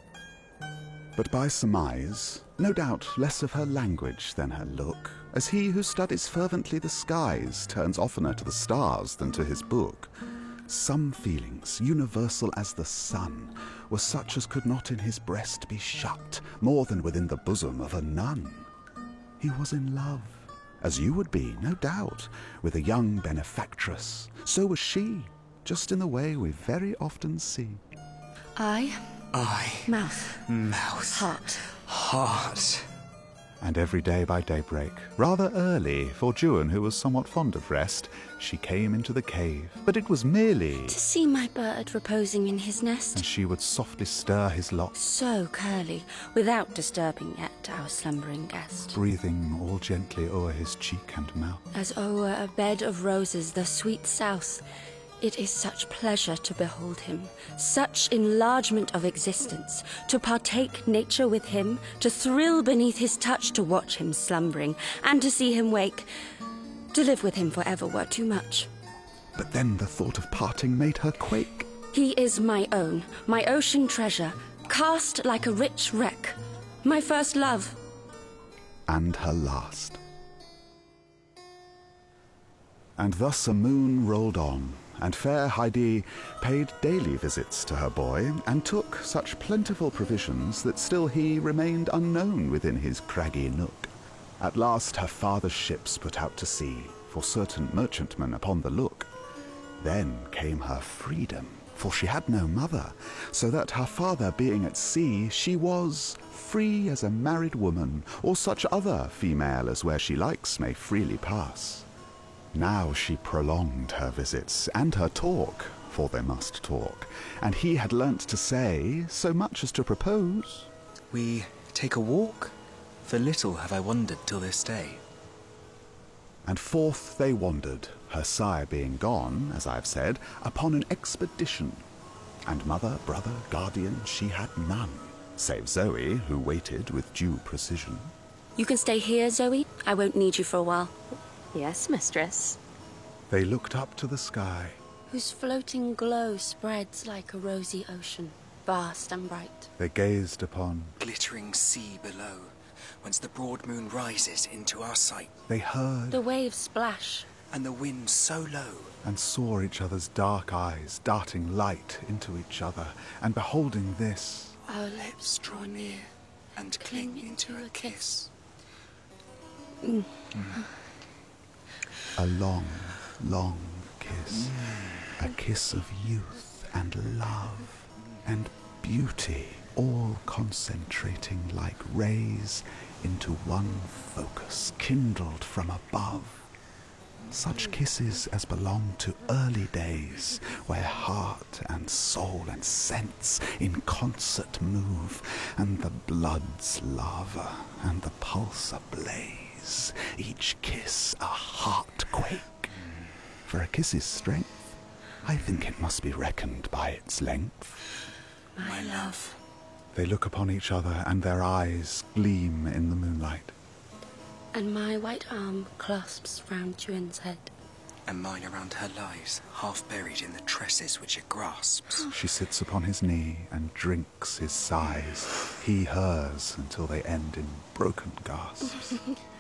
But by surmise, no doubt less of her language than her look, as he who studies fervently the skies turns oftener to the stars than to his book, some feelings, universal as the sun, were such as could not in his breast be shut, more than within the bosom of a nun. He was in love, as you would be, no doubt, with a young benefactress. So was she, just in the way we very often see. Eye. Eye. Mouth. Mouth. Heart. Heart. And every day by daybreak, rather early, for Juan, who was somewhat fond of rest, she came into the cave. But it was merely to see my bird reposing in his nest, and she would softly stir his locks, so curly, without disturbing yet our slumbering guest, breathing all gently o'er his cheek and mouth, as o'er a bed of roses the sweet south. It is such pleasure to behold him, such enlargement of existence, to partake nature with him, to thrill beneath his touch, to watch him slumbering, and to see him wake. To live with him forever were too much. But then the thought of parting made her quake. He is my own, my ocean treasure, cast like a rich wreck, my first love. And her last. And thus a moon rolled on, and fair Heidi paid daily visits to her boy, and took such plentiful provisions that still he remained unknown within his craggy nook. At last her father's ships put out to sea, for certain merchantmen upon the look. Then came her freedom, for she had no mother, so that her father being at sea, she was free as a married woman, or such other female as where she likes may freely pass. Now she prolonged her visits and her talk, for they must talk, and he had learnt to say so much as to propose. We take a walk? For little have I wandered till this day. And forth they wandered, her sire being gone, as I have said, upon an expedition. And mother, brother, guardian, she had none, save Zoe, who waited with due precision. You can stay here, Zoe. I won't need you for a while. Yes, mistress. They looked up to the sky, whose floating glow spreads like a rosy ocean, vast and bright. They gazed upon glittering sea below, whence the broad moon rises into our sight. They heard the waves splash, and the wind so low, and saw each other's dark eyes darting light into each other, and beholding this, our lips draw near and cling into a kiss. Mm. Mm. A long, long kiss, mm. a kiss of youth and love and beauty, all concentrating like rays into one focus, kindled from above. Such kisses as belong to early days, where heart and soul and sense in concert move, and the blood's lava and the pulse ablaze, each kiss a heart-quake. For a kiss's strength, I think it must be reckoned by its length. My love. They look upon each other, and their eyes gleam in the moonlight. And my white arm clasps round Juan's head. And mine around her lies, half buried in the tresses which it grasps. She sits upon his knee and drinks his sighs, he hers, until they end in broken gasps.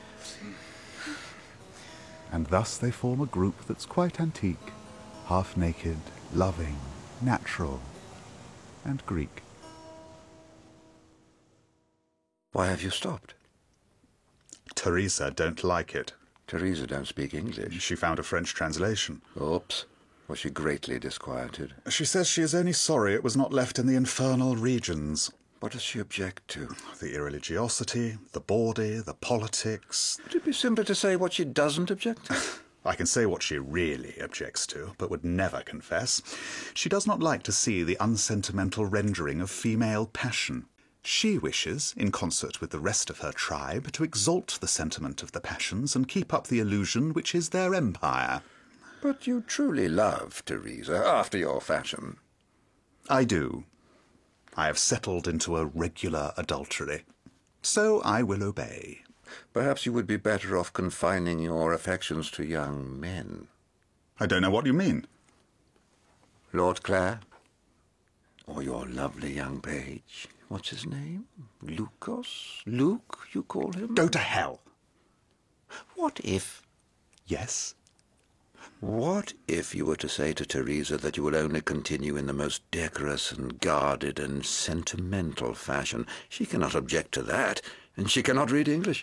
And thus they form a group that's quite antique, half naked, loving, natural, and Greek. Why have you stopped? Teresa don't like it. Teresa don't speak English. She found a French translation. Oops. Was she greatly disquieted? She says she is only sorry it was not left in the infernal regions. What does she object to? The irreligiosity, the bawdy, the politics. Would it be simpler to say what she doesn't object to? I can say what she really objects to, but would never confess. She does not like to see the unsentimental rendering of female passion. She wishes, in concert with the rest of her tribe, to exalt the sentiment of the passions and keep up the illusion which is their empire. But you truly love Teresa, after your fashion. I do. I have settled into a regular adultery. So I will obey. Perhaps you would be better off confining your affections to young men. I don't know what you mean. Lord Clare? Or your lovely young page? What's his name? Lucas? Luke, you call him? Go to hell. What if... Yes? What if you were to say to Teresa that you will only continue in the most decorous and guarded and sentimental fashion? She cannot object to that, and she cannot read English.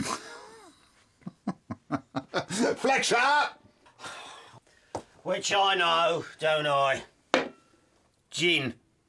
Fletcher! Which I know, don't I? Gin.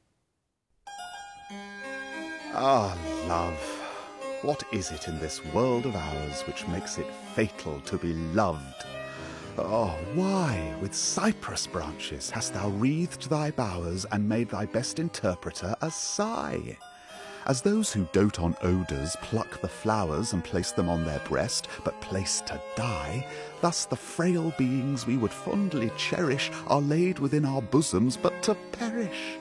Ah, love. What is it in this world of ours which makes it fatal to be loved? Oh, why, with cypress branches, hast thou wreathed thy bowers and made thy best interpreter a sigh? As those who dote on odours pluck the flowers and place them on their breast, but place to die, thus the frail beings we would fondly cherish are laid within our bosoms but to perish.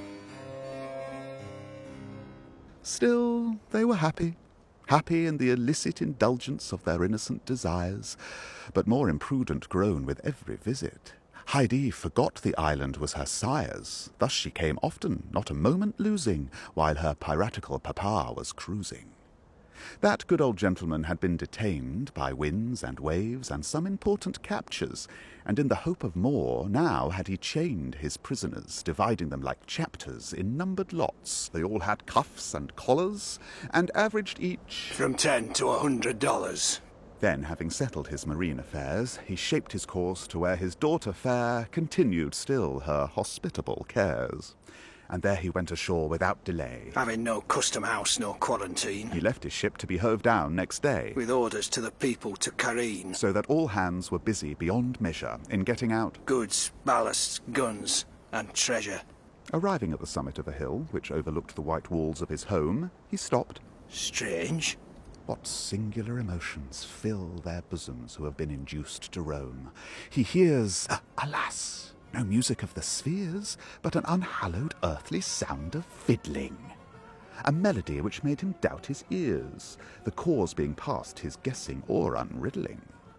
Still, they were happy. Happy in the illicit indulgence of their innocent desires, but more imprudent grown with every visit. Heidi forgot the island was her sire's, thus she came often, not a moment losing, while her piratical papa was cruising. That good old gentleman had been detained by winds and waves and some important captures, and in the hope of more, now had he chained his prisoners, dividing them like chapters in numbered lots. They all had cuffs and collars, and averaged each... From ten to a hundred dollars. Then, having settled his marine affairs, he shaped his course to where his daughter fair continued still her hospitable cares. And there he went ashore without delay. Having no custom house nor quarantine. He left his ship to be hove down next day. With orders to the people to careen. So that all hands were busy beyond measure in getting out goods, ballasts, guns, and treasure. Arriving at the summit of a hill, which overlooked the white walls of his home, he stopped. Strange. What singular emotions fill their bosoms who have been induced to roam. He hears, uh, alas, no music of the spheres, but an unhallowed earthly sound of fiddling. A melody which made him doubt his ears, the cause being past his guessing or unriddling.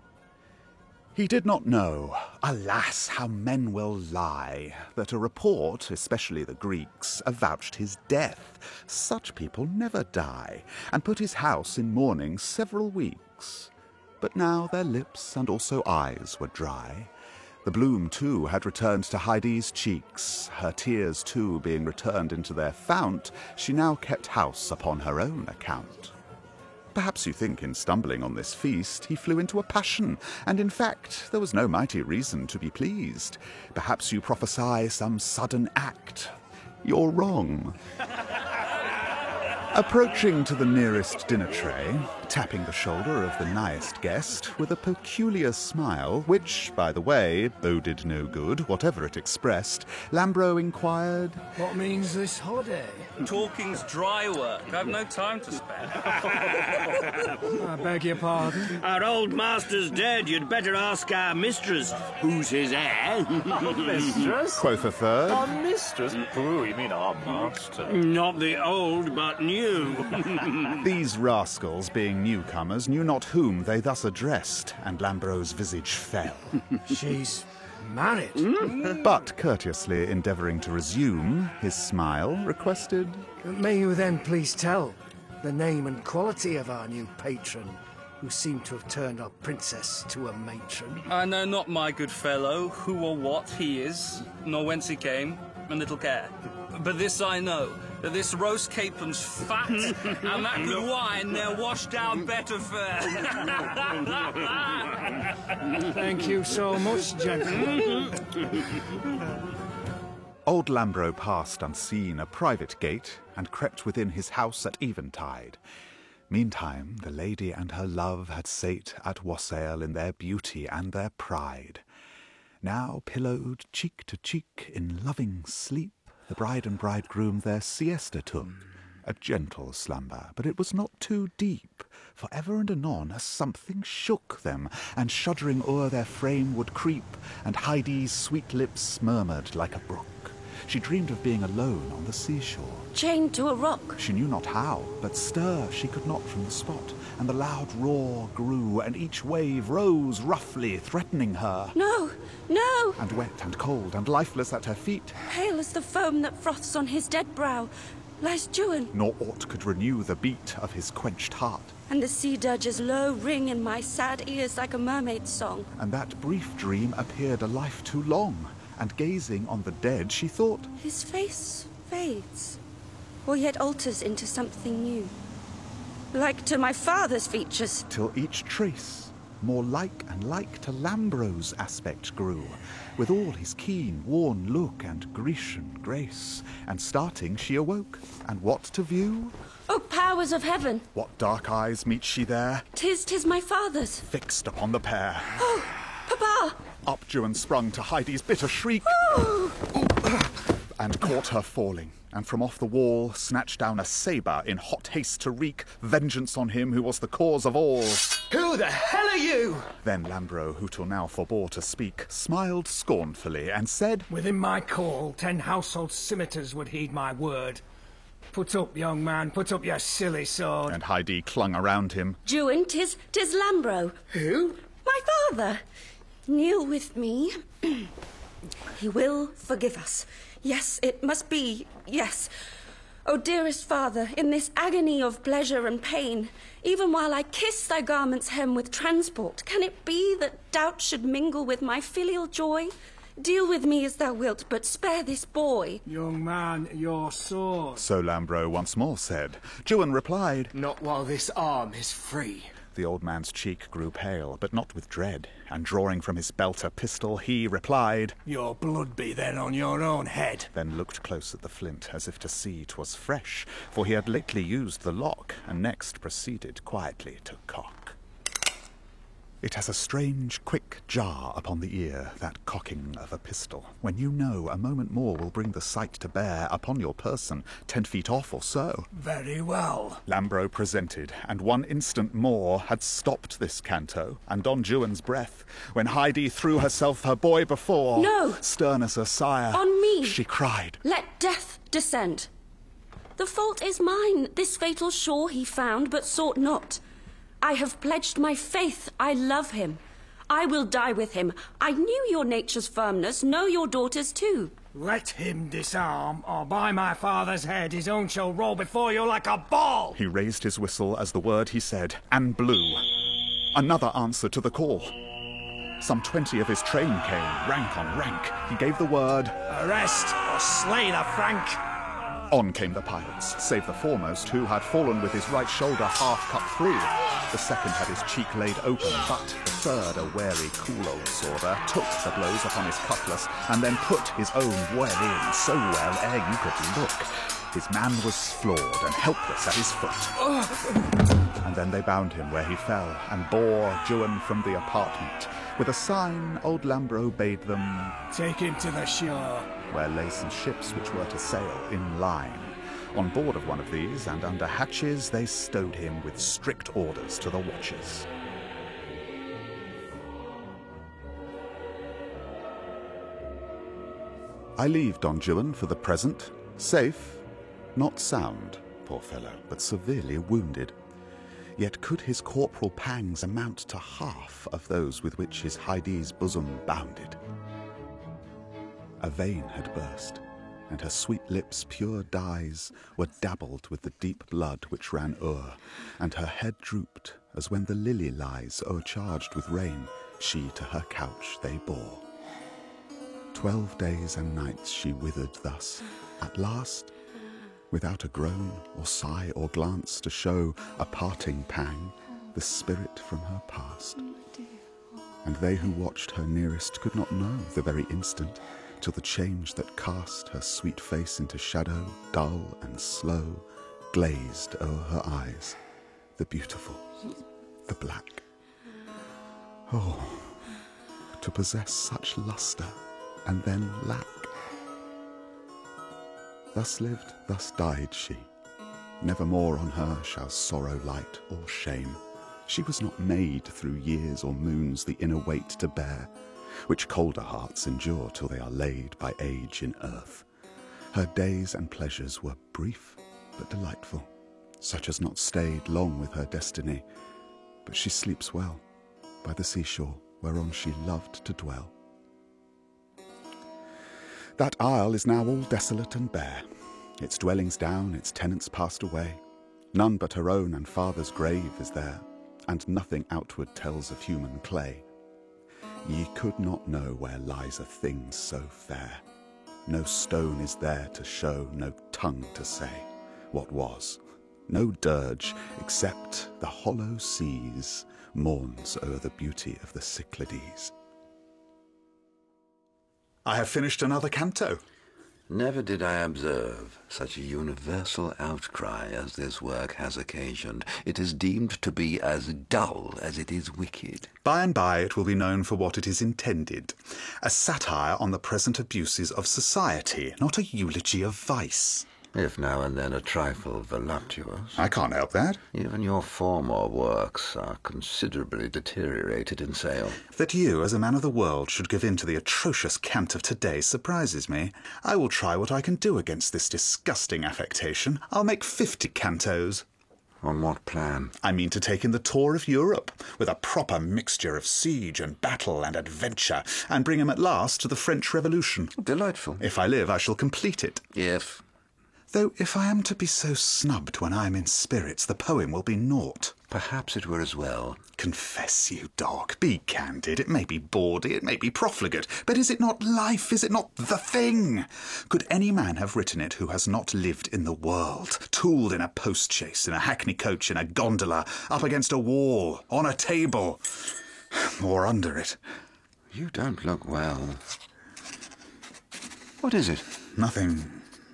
He did not know, alas, how men will lie, that a report, especially the Greeks, avouched his death. Such people never die, and put his house in mourning several weeks. But now their lips and also eyes were dry. The bloom, too, had returned to Heidi's cheeks. Her tears, too, being returned into their fount, she now kept house upon her own account. Perhaps you think in stumbling on this feast he flew into a passion, and in fact there was no mighty reason to be pleased. Perhaps you prophesy some sudden act. You're wrong. Approaching to the nearest dinner tray, tapping the shoulder of the nighest guest with a peculiar smile, which, by the way, boded no good, whatever it expressed, Lambro inquired, What means this holiday? Talking's dry work. I've no time to spare. I beg your pardon? Our old master's dead. You'd better ask our mistress, who's his heir. Mistress? Quoth a third. Our mistress? Pooh, you mean our master. Not the old, but new. These rascals, being newcomers, knew not whom they thus addressed, and Lambro's visage fell. She's married. But, courteously endeavouring to resume, his smile requested, May you then please tell the name and quality of our new patron, who seemed to have turned our princess to a matron? I know not, my good fellow, who or what he is, nor whence he came, and little care. But this I know, This roast capon's fat, and that good wine they'll wash down better fair. Thank you so much, gentlemen. Old Lambro passed unseen a private gate and crept within his house at eventide. Meantime, the lady and her love had sate at wassail in their beauty and their pride. Now, pillowed cheek to cheek in loving sleep, the bride and bridegroom their siesta took, a gentle slumber, but it was not too deep, for ever and anon a something shook them, and shuddering o'er their frame would creep, and Heidi's sweet lips murmured like a brook. She dreamed of being alone on the seashore. Chained to a rock. She knew not how, but stir she could not from the spot, and the loud roar grew, and each wave rose roughly, threatening her. No, no! And wet and cold and lifeless at her feet, Pale as the foam that froths on his dead brow, lies Juan. nor aught could renew the beat of his quenched heart. And the sea dirge's low ring in my sad ears like a mermaid's song. And that brief dream appeared a life too long, and gazing on the dead, she thought, His face fades, or yet alters into something new, like to my father's features. till each trace more like and like to Lambro's aspect grew, with all his keen, worn look and Grecian grace. And starting she awoke, and what to view? O powers of heaven! What dark eyes meet she there, Tis, tis my father's. fixed upon the pair? Oh, Papa! Up Juan sprung to Heidi's bitter shriek, and caught her falling, and from off the wall snatched down a sabre in hot haste to wreak vengeance on him who was the cause of all. Who the hell are you? Then Lambro, who till now forbore to speak, smiled scornfully and said, Within my call, ten household scimitars would heed my word. Put up, young man, put up your silly sword. And Heidi clung around him. Juan, tis, tis Lambro. Who? My father. Kneel with me. He will forgive us. Yes, it must be, yes. O dearest father, in this agony of pleasure and pain, even while I kiss thy garment's hem with transport, can it be that doubt should mingle with my filial joy? Deal with me as thou wilt, but spare this boy. Young man, your sword. So Lambro once more said. Juan replied, Not while this arm is free. The old man's cheek grew pale, but not with dread, and drawing from his belt a pistol, he replied, Your blood be then on your own head. Then looked close at the flint, as if to see 'twas fresh, for he had lately used the lock, and next proceeded quietly to cock. It has a strange, quick jar upon the ear, that cocking of a pistol, when you know a moment more will bring the sight to bear upon your person, ten feet off or so. Very well. Lambro presented, and one instant more had stopped this canto, and Don Juan's breath, when Heidi threw herself her boy before. No! Stern as her sire. On me! She cried. Let death descend. The fault is mine. This fatal shore he found, but sought not. I have pledged my faith. I love him. I will die with him. I knew your nature's firmness, know your daughter's too. Let him disarm, or by my father's head his own shall roll before you like a ball. He raised his whistle as the word he said, and blew. Another answer to the call. Some twenty of his train came, rank on rank. He gave the word, Arrest or slay the Frank. On came the pirates, save the foremost, who had fallen with his right shoulder half cut through. The second had his cheek laid open, but the third, a wary, cool old sworder, took the blows upon his cutlass, and then put his own well in, so well ere you could look. His man was floored and helpless at his foot. And then they bound him where he fell, and bore Juan from the apartment. With a sign, old Lambro bade them take him to the shore, where lay some ships which were to sail in line. On board of one of these, and under hatches, they stowed him with strict orders to the watches. I leave Don Juan for the present, safe, not sound, poor fellow, but severely wounded. Yet could his corporal pangs amount to half of those with which his Heidi's bosom bounded? A vein had burst, and her sweet lips' pure dyes were dabbled with the deep blood which ran o'er, and her head drooped, as when the lily lies o'ercharged with rain, she to her couch they bore. Twelve days and nights she withered thus. At last, without a groan or sigh or glance to show a parting pang, the spirit from her past. And they who watched her nearest could not know the very instant, till the change that cast her sweet face into shadow, dull and slow, glazed o'er her eyes, the beautiful, the black. Oh, to possess such lustre and then lack. Thus lived, thus died she. Nevermore on her shall sorrow light or shame. She was not made through years or moons the inner weight to bear, which colder hearts endure till they are laid by age in earth. Her days and pleasures were brief but delightful, such as not stayed long with her destiny, but she sleeps well by the seashore whereon she loved to dwell. That isle is now all desolate and bare, its dwellings down, its tenants passed away. None but her own and father's grave is there, and nothing outward tells of human clay. Ye could not know where lies a thing so fair. No stone is there to show, no tongue to say what was. No dirge, except the hollow seas, mourns o'er the beauty of the Cyclades. I have finished another canto. Never did I observe such a universal outcry as this work has occasioned. It is deemed to be as dull as it is wicked. By and by it will be known for what it is intended. A satire on the present abuses of society, not a eulogy of vice. If now and then a trifle voluptuous. I can't help that. Even your former works are considerably deteriorated in sale. That you, as a man of the world, should give in to the atrocious cant of today surprises me. I will try what I can do against this disgusting affectation. I'll make fifty cantos. On what plan? I mean to take in the tour of Europe, with a proper mixture of siege and battle and adventure, and bring him at last to the French Revolution. Delightful. If I live, I shall complete it. If... Though if I am to be so snubbed when I am in spirits, the poem will be naught. Perhaps it were as well. Confess, you dog. Be candid. It may be bawdy, it may be profligate, but is it not life? Is it not the thing? Could any man have written it who has not lived in the world, tooled in a post-chaise, in a hackney coach, in a gondola, up against a wall, on a table, or under it? You don't look well. What is it? Nothing.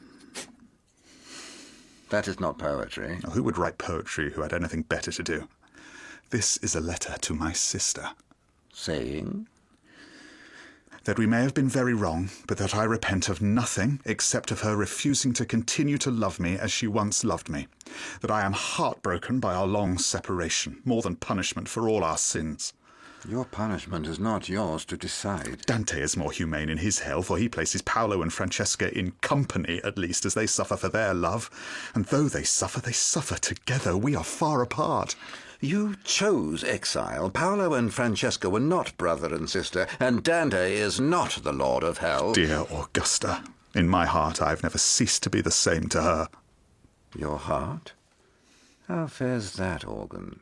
That is not poetry. Oh, who would write poetry who had anything better to do? This is a letter to my sister. Saying? That we may have been very wrong, but that I repent of nothing except of her refusing to continue to love me as she once loved me. That I am heartbroken by our long separation, more than punishment for all our sins. Your punishment is not yours to decide. Dante is more humane in his hell, for he places Paolo and Francesca in company, at least, as they suffer for their love. And though they suffer, they suffer together. We are far apart. You chose exile. Paolo and Francesca were not brother and sister, and Dante is not the Lord of Hell. Dear Augusta, in my heart I have never ceased to be the same to her. Your heart? How fares that organ?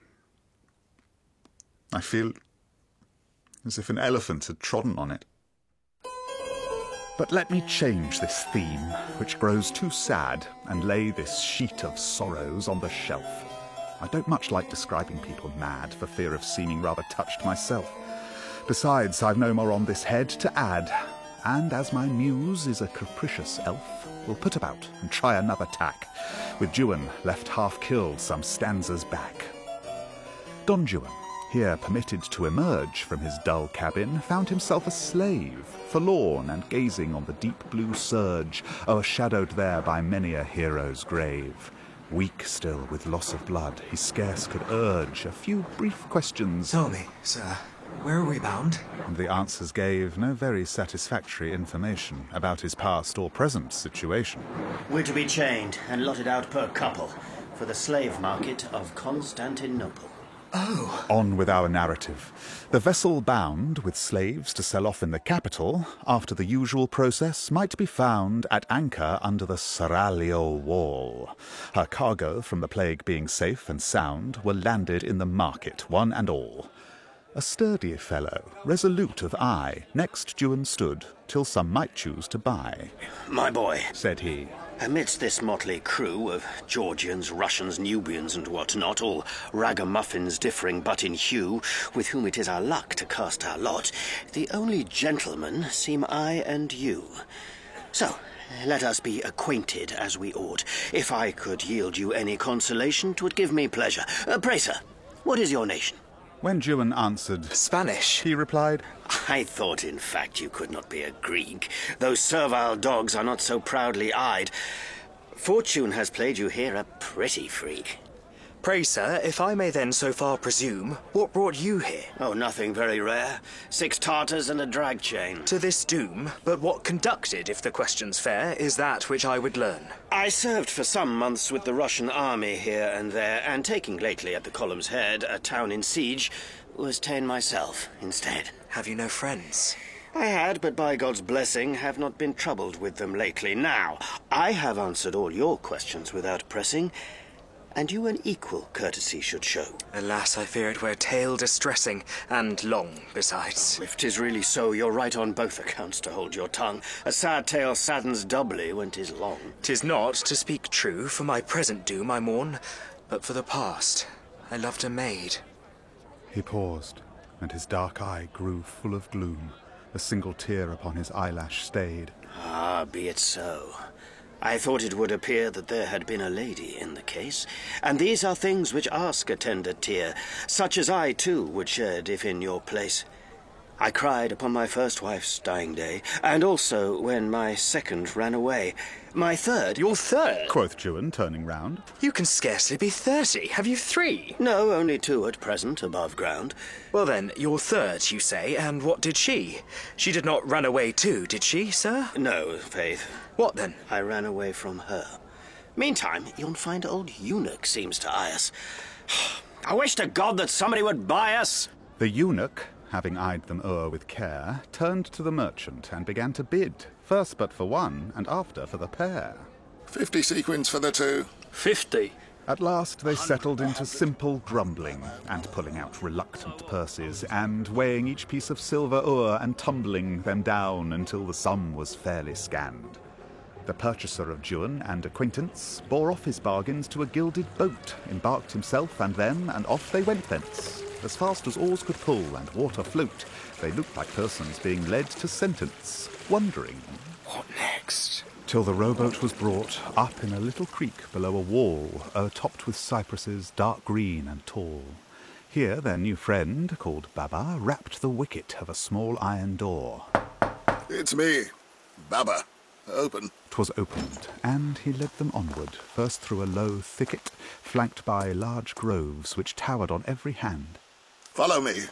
I feel as if an elephant had trodden on it. But let me change this theme, which grows too sad, and lay this sheet of sorrows on the shelf. I don't much like describing people mad, for fear of seeming rather touched myself. Besides, I've no more on this head to add, and as my muse is a capricious elf, we'll put about and try another tack, with Juan left half-killed some stanzas back. Don Juan, here permitted to emerge from his dull cabin, found himself a slave, forlorn and gazing on the deep blue surge, o'ershadowed there by many a hero's grave. Weak still with loss of blood, he scarce could urge a few brief questions. Tell me, sir, where are we bound? And the answers gave no very satisfactory information about his past or present situation. We're to be chained and lotted out per couple for the slave market of Constantinople. Oh. On with our narrative. The vessel bound with slaves to sell off in the capital, after the usual process, might be found at anchor under the Seraglio wall. Her cargo, from the plague being safe and sound, were landed in the market, one and all. A sturdy fellow, resolute of eye, next Juan stood, till some might choose to buy. My boy, said he, Amidst this motley crew of Georgians, Russians, Nubians, and what not, all ragamuffins differing but in hue, with whom it is our luck to cast our lot, the only gentlemen seem I and you. So, let us be acquainted as we ought. If I could yield you any consolation, 'twould give me pleasure. Uh, pray, sir, what is your nation? When Juan answered Spanish, he replied, I thought, in fact, you could not be a Greek. Those servile dogs are not so proudly eyed. Fortune has played you here a pretty freak. Pray, sir, if I may then so far presume, what brought you here? Oh, nothing very rare. Six Tartars and a drag chain. To this doom, but what conducted, if the question's fair, is that which I would learn. I served for some months with the Russian army here and there, and taking lately at the Column's Head, a town in siege, was ta'en myself instead. Have you no friends? I had, but by God's blessing, have not been troubled with them lately. Now, I have answered all your questions without pressing, and you an equal courtesy should show. Alas, I fear it were a tale distressing, and long besides. If 'tis really so, you're right on both accounts to hold your tongue. A sad tale saddens doubly when 'tis long. 'Tis not, to speak true, for my present doom I mourn, but for the past. I loved a maid. He paused, and his dark eye grew full of gloom. A single tear upon his eyelash stayed. Ah, be it so. I thought it would appear that there had been a lady in the case, and these are things which ask a tender tear, such as I, too, would shed if in your place. I cried upon my first wife's dying day, and also when my second ran away. My third... Your third? Quoth Juan, turning round. You can scarcely be thirty. Have you three? No, only two at present, above ground. Well then, your third, you say, and what did she? She did not run away too, did she, sir? No, faith. What then? I ran away from her. Meantime, yon fine old eunuch seems to eye us. I wish to God that somebody would buy us. The eunuch, having eyed them o'er with care, turned to the merchant and began to bid, first but for one, and after for the pair. Fifty sequins for the two. Fifty. At last they settled into simple grumbling, and pulling out reluctant purses, and weighing each piece of silver o'er, and tumbling them down until the sum was fairly scanned. The purchaser of Juan and acquaintance bore off his bargains to a gilded boat, embarked himself and them, and off they went thence. As fast as oars could pull and water float, they looked like persons being led to sentence, wondering, what next? Till the rowboat was brought up in a little creek below a wall, o'ertopped with cypresses dark green and tall. Here their new friend, called Baba, rapped the wicket of a small iron door. It's me, Baba. Open. 'Twas opened, and he led them onward, first through a low thicket, flanked by large groves which towered on every hand. Follow me.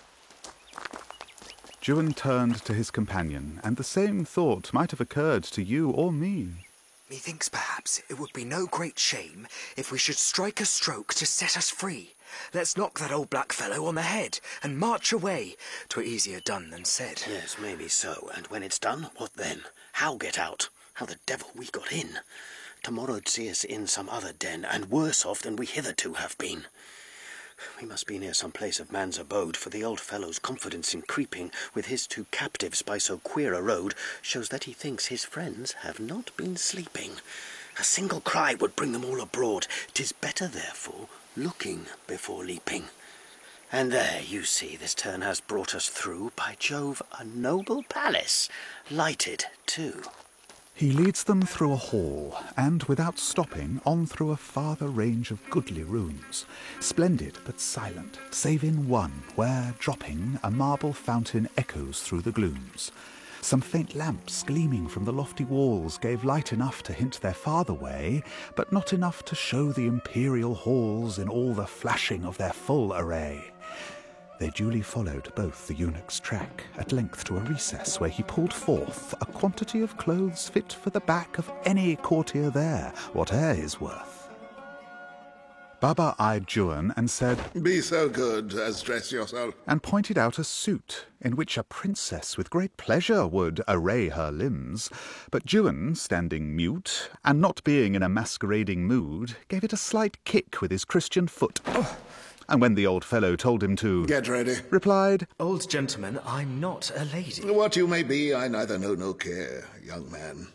Juan turned to his companion, and the same thought might have occurred to you or me. Methinks perhaps it would be no great shame if we should strike a stroke to set us free. Let's knock that old black fellow on the head and march away. 'Twere easier done than said. Yes, maybe so. And when it's done, what then? How get out? How the devil we got in? Tomorrow'd see us in some other den, and worse off than we hitherto have been. We must be near some place of man's abode, for the old fellow's confidence in creeping with his two captives by so queer a road shows that he thinks his friends have not been sleeping. A single cry would bring them all abroad. 'Tis better, therefore, looking before leaping. And there, you see, this turn has brought us through, by Jove, a noble palace, lighted too. He leads them through a hall, and without stopping, on through a farther range of goodly rooms, splendid but silent, save in one, where, dropping, a marble fountain echoes through the glooms. Some faint lamps gleaming from the lofty walls gave light enough to hint their farther way, but not enough to show the imperial halls in all the flashing of their full array. They duly followed both the eunuch's track, at length to a recess where he pulled forth a quantity of clothes fit for the back of any courtier there, whate'er his worth. Baba eyed Juan and said, Be so good as dress yourself. And pointed out a suit, in which a princess with great pleasure would array her limbs. But Juan, standing mute, and not being in a masquerading mood, gave it a slight kick with his Christian foot. Oh. And when the old fellow told him to get ready, replied, Old gentleman, I'm not a lady. What you may be, I neither know nor care, young man.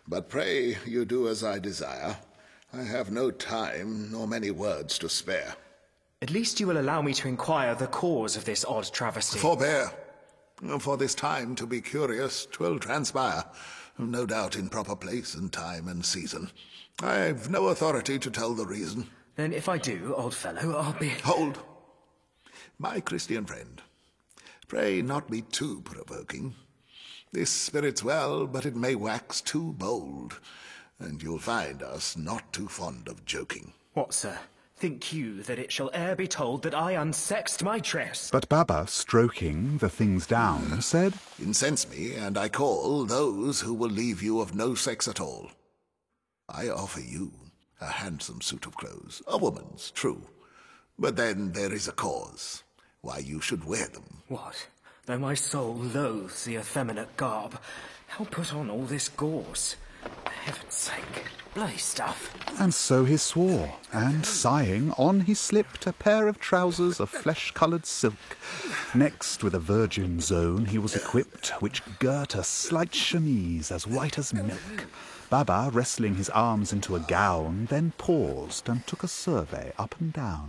But pray you do as I desire. I have no time nor many words to spare. At least you will allow me to inquire the cause of this odd travesty. Forbear. For this time to be curious, 'twill transpire, no doubt in proper place and time and season. I've no authority to tell the reason. Then if I do, old fellow, I'll be... Hold. My Christian friend, pray not be too provoking. This spirit's well, but it may wax too bold, and you'll find us not too fond of joking. What, sir? Think you that it shall e'er be told that I unsexed my dress? But Baba, stroking the things down, said, Incense me, and I call those who will leave you of no sex at all. I offer you a handsome suit of clothes, a woman's, true. But then there is a cause why you should wear them. What? Though my soul loathes the effeminate garb, how put on all this gauze? For heaven's sake, bloody stuff. And so he swore, and sighing, on he slipped a pair of trousers of flesh-coloured silk. Next with a virgin zone he was equipped, which girt a slight chemise as white as milk. Baba, wrestling his arms into a gown, then paused and took a survey up and down.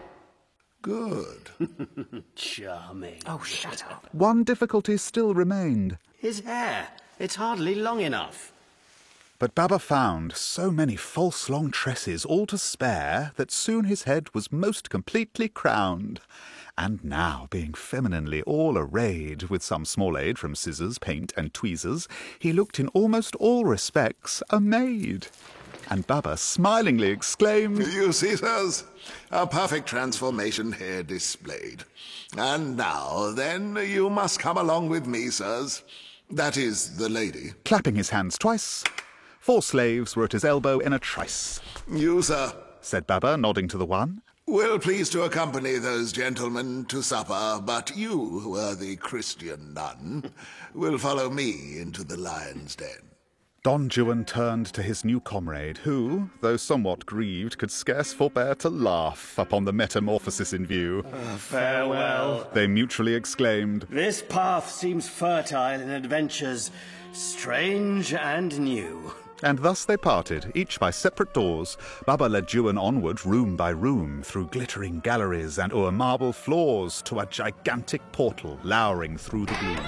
Good. Charming. Oh, shut up. One difficulty still remained. His hair. It's hardly long enough. But Baba found so many false long tresses all to spare that soon his head was most completely crowned. And now, being femininely all arrayed, with some small aid from scissors, paint, and tweezers, he looked in almost all respects a maid. And Baba smilingly exclaimed, You see, sirs, a perfect transformation here displayed. And now, then, you must come along with me, sirs. That is the lady. Clapping his hands twice, four slaves were at his elbow in a trice. You, sir, said Baba, nodding to the one, will please to accompany those gentlemen to supper, but you, worthy Christian nun, will follow me into the lion's den. Don Juan turned to his new comrade, who, though somewhat grieved, could scarce forbear to laugh upon the metamorphosis in view. Uh, farewell. They mutually exclaimed, This path seems fertile in adventures strange and new. And thus they parted, each by separate doors. Baba led Juan onward, room by room, through glittering galleries and o'er marble floors, to a gigantic portal lowering through the gloom.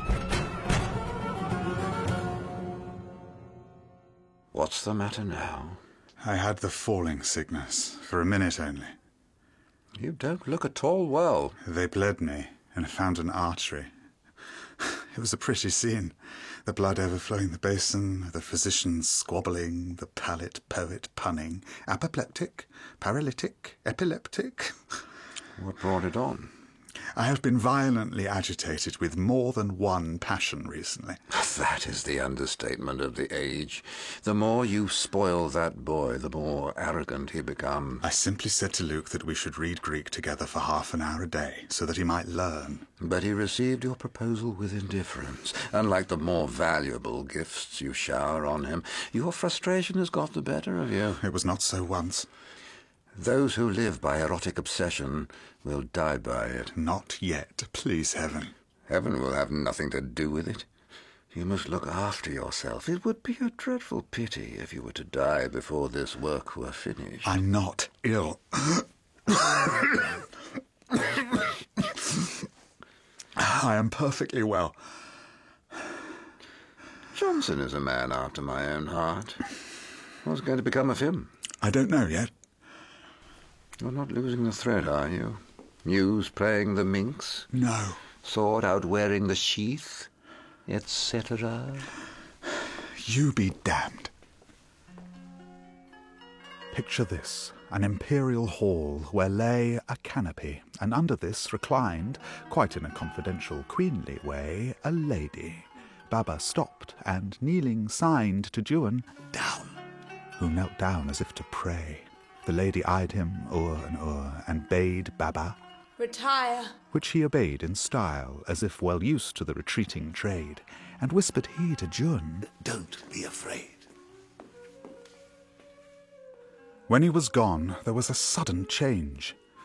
What's the matter now? I had the falling sickness, for a minute only. You don't look at all well. They bled me and found an artery. It was a pretty scene. The blood overflowing the basin, the physicians squabbling, the palate poet punning. Apoplectic, paralytic, epileptic. What brought it on? I have been violently agitated with more than one passion recently. That is the understatement of the age. The more you spoil that boy, the more arrogant he becomes. I simply said to Luke that we should read Greek together for half an hour a day, so that he might learn. But he received your proposal with indifference. Unlike the more valuable gifts you shower on him, your frustration has got the better of you. It was not so once. Those who live by erotic obsession will die by it. Not yet, please heaven. Heaven will have nothing to do with it. You must look after yourself. It would be a dreadful pity if you were to die before this work were finished. I'm not ill. I am perfectly well. Johnson is a man after my own heart. What's going to become of him? I don't know yet. You're not losing the thread, are you? Muse playing the minx? No. Sword out wearing the sheath? Et cetera. You be damned. Picture this, an imperial hall where lay a canopy, and under this reclined, quite in a confidential, queenly way, a lady. Baba stopped, and kneeling signed to Juan, Down. Who knelt down as if to pray. The lady eyed him o'er and o'er, and bade Baba Retire. Which he obeyed in style, as if well used to the retreating trade, and whispered he to Juan, Don't be afraid. When he was gone, there was a sudden change.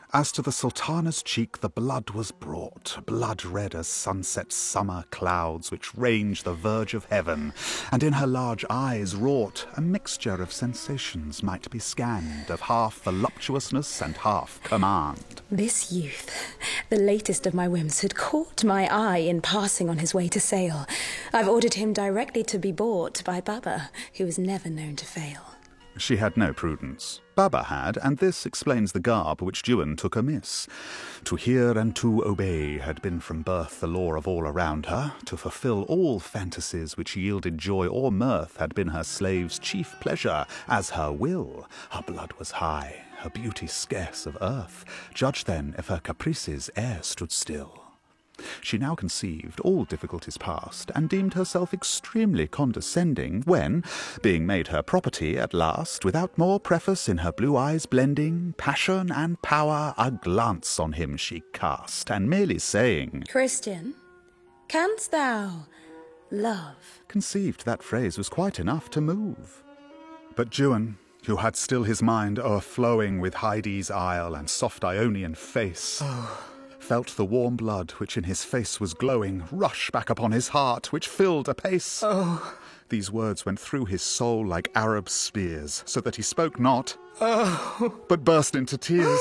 As to the Sultana's cheek the blood was brought, blood red as sunset summer clouds which range the verge of heaven, and in her large eyes wrought a mixture of sensations might be scanned, of half voluptuousness and half command. This youth, the latest of my whims, had caught my eye in passing on his way to sale. I've ordered him directly to be bought by Baba, who is never known to fail. She had no prudence. Baba had, and this explains the garb which Juan took amiss. To hear and to obey had been from birth the law of all around her. To fulfil all fantasies which yielded joy or mirth had been her slave's chief pleasure, as her will. Her blood was high, her beauty scarce of earth. Judge then if her caprices e'er stood still. She now conceived all difficulties past, and deemed herself extremely condescending, when, being made her property at last, without more preface in her blue eyes blending, passion and power, a glance on him she cast, and merely saying, Christian, canst thou love? Conceived that phrase was quite enough to move. But Juan, who had still his mind o'erflowing with Hyde's isle and soft Ionian face, oh. felt the warm blood which in his face was glowing rush back upon his heart, which filled apace. Oh. These words went through his soul like Arab spears, so that he spoke not, oh. but burst into tears.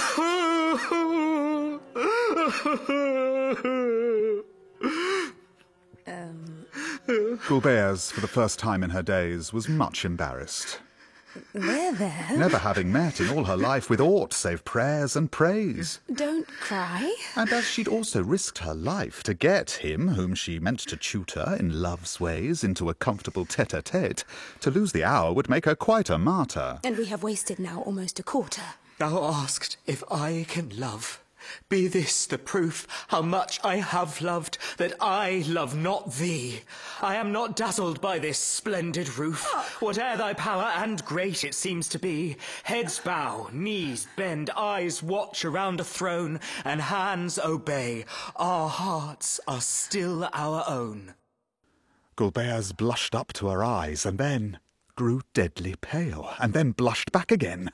um. Gulbeyaz, for the first time in her days, was much embarrassed. There, there. Never having met in all her life with aught save prayers and praise. Don't cry. And as she'd also risked her life to get him, whom she meant to tutor in love's ways, into a comfortable tete-a-tete, to lose the hour would make her quite a martyr. And we have wasted now almost a quarter. Thou asked if I can love. Be this the proof how much I have loved, that I love not thee. I am not dazzled by this splendid roof, whate'er thy power, and great it seems to be. Heads bow, knees bend, eyes watch around a throne, and hands obey. Our hearts are still our own. Gulbeyaz blushed up to her eyes, and then grew deadly pale, and then blushed back again.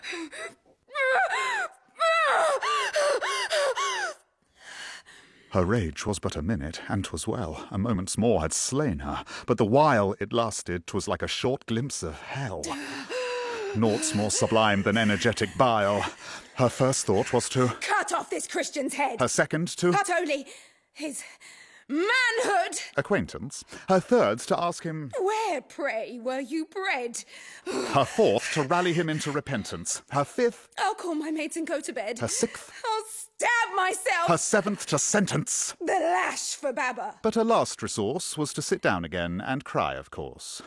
Her rage was but a minute, and 'twas well. A moment's more had slain her, but the while it lasted 'twas like a short glimpse of hell. Naught's more sublime than energetic bile. Her first thought was to cut off this Christian's head. Her second to cut only his manhood. Acquaintance. Her third to ask him where, pray, were you bred? Her fourth to rally him into repentance. Her fifth I'll call my maids and go to bed. Her sixth I'll stab myself. Her seventh to sentence. The lash for Baba. But her last resource was to sit down again and cry, of course.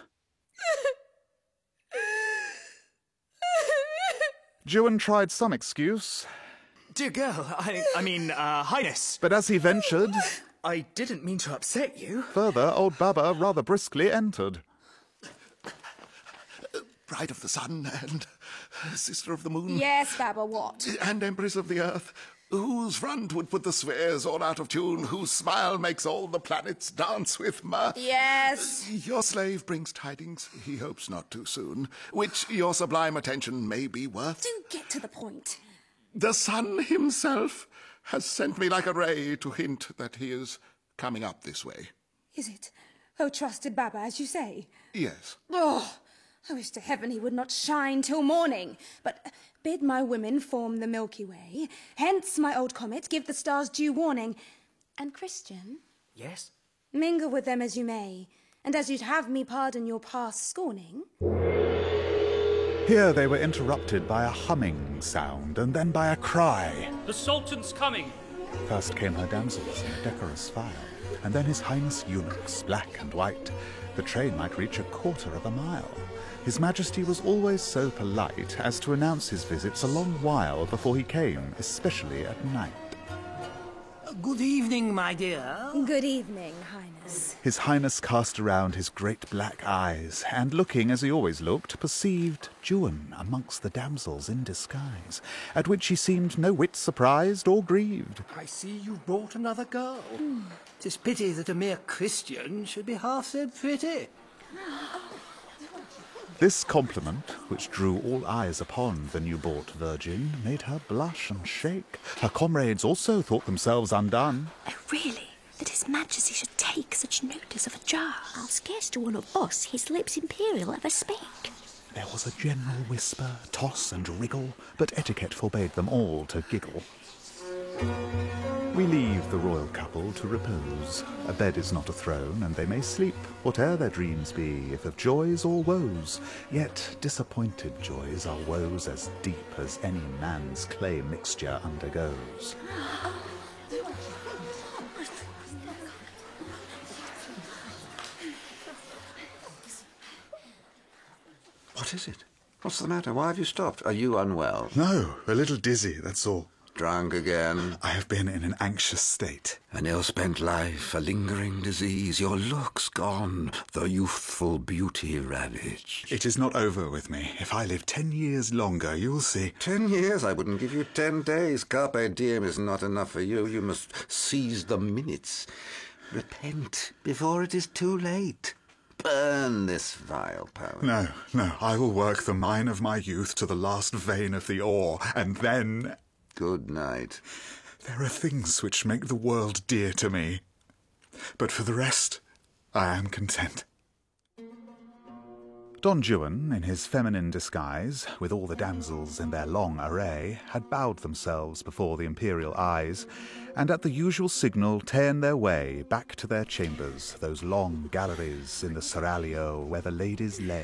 Juan tried some excuse. Dear girl, I, I mean, uh, Highness. But as he ventured, I didn't mean to upset you. Further, old Baba rather briskly entered. Bride of the sun and sister of the moon. Yes, Baba, what? And empress of the earth, whose front would put the spheres all out of tune, whose smile makes all the planets dance with mirth. Yes. Your slave brings tidings, he hopes not too soon, which your sublime attention may be worth. Do get to the point. The sun himself has sent me like a ray to hint that he is coming up this way. Is it? Oh, trusted Baba, as you say? Yes. Oh, I wish to heaven he would not shine till morning. But bid my women form the Milky Way. Hence, my old comet, give the stars due warning. And Christian? Yes? Mingle with them as you may, and as you'd have me pardon your past scorning. Here they were interrupted by a humming sound, and then by a cry. The Sultan's coming! First came her damsels in decorous file, and then his highness eunuchs, black and white. The train might reach a quarter of a mile. His Majesty was always so polite as to announce his visits a long while before he came, especially at night. Good evening, my dear. Good evening, Highness. His Highness cast around his great black eyes, and looking as he always looked, perceived Juan amongst the damsels in disguise, at which he seemed no whit surprised or grieved. I see you brought another girl. Mm. 'Tis pity that a mere Christian should be half so pretty. This compliment, which drew all eyes upon the new-bought virgin, made her blush and shake. Her comrades also thought themselves undone. Oh, really? That His Majesty should take such notice of a jar? I'll scarce to one of us his lips imperial ever spake. There was a general whisper, toss and wriggle, but etiquette forbade them all to giggle. We leave the royal couple to repose. A bed is not a throne, and they may sleep, whate'er their dreams be, if of joys or woes. Yet disappointed joys are woes as deep as any man's clay mixture undergoes. What is it? What's the matter? Why have you stopped? Are you unwell? No, a little dizzy, that's all. Drunk again? I have been in an anxious state. An ill-spent life, a lingering disease, your looks gone, the youthful beauty ravaged. It is not over with me. If I live ten years longer, you will see. Ten years? I wouldn't give you ten days. Carpe diem is not enough for you. You must seize the minutes. Repent before it is too late. Burn this vile power. No, no, I will work the mine of my youth to the last vein of the ore, and then... Good night. There are things which make the world dear to me, but for the rest, I am content. Don Juan, in his feminine disguise, with all the damsels in their long array, had bowed themselves before the imperial eyes, and at the usual signal ta'en their way back to their chambers, those long galleries in the seraglio where the ladies lay.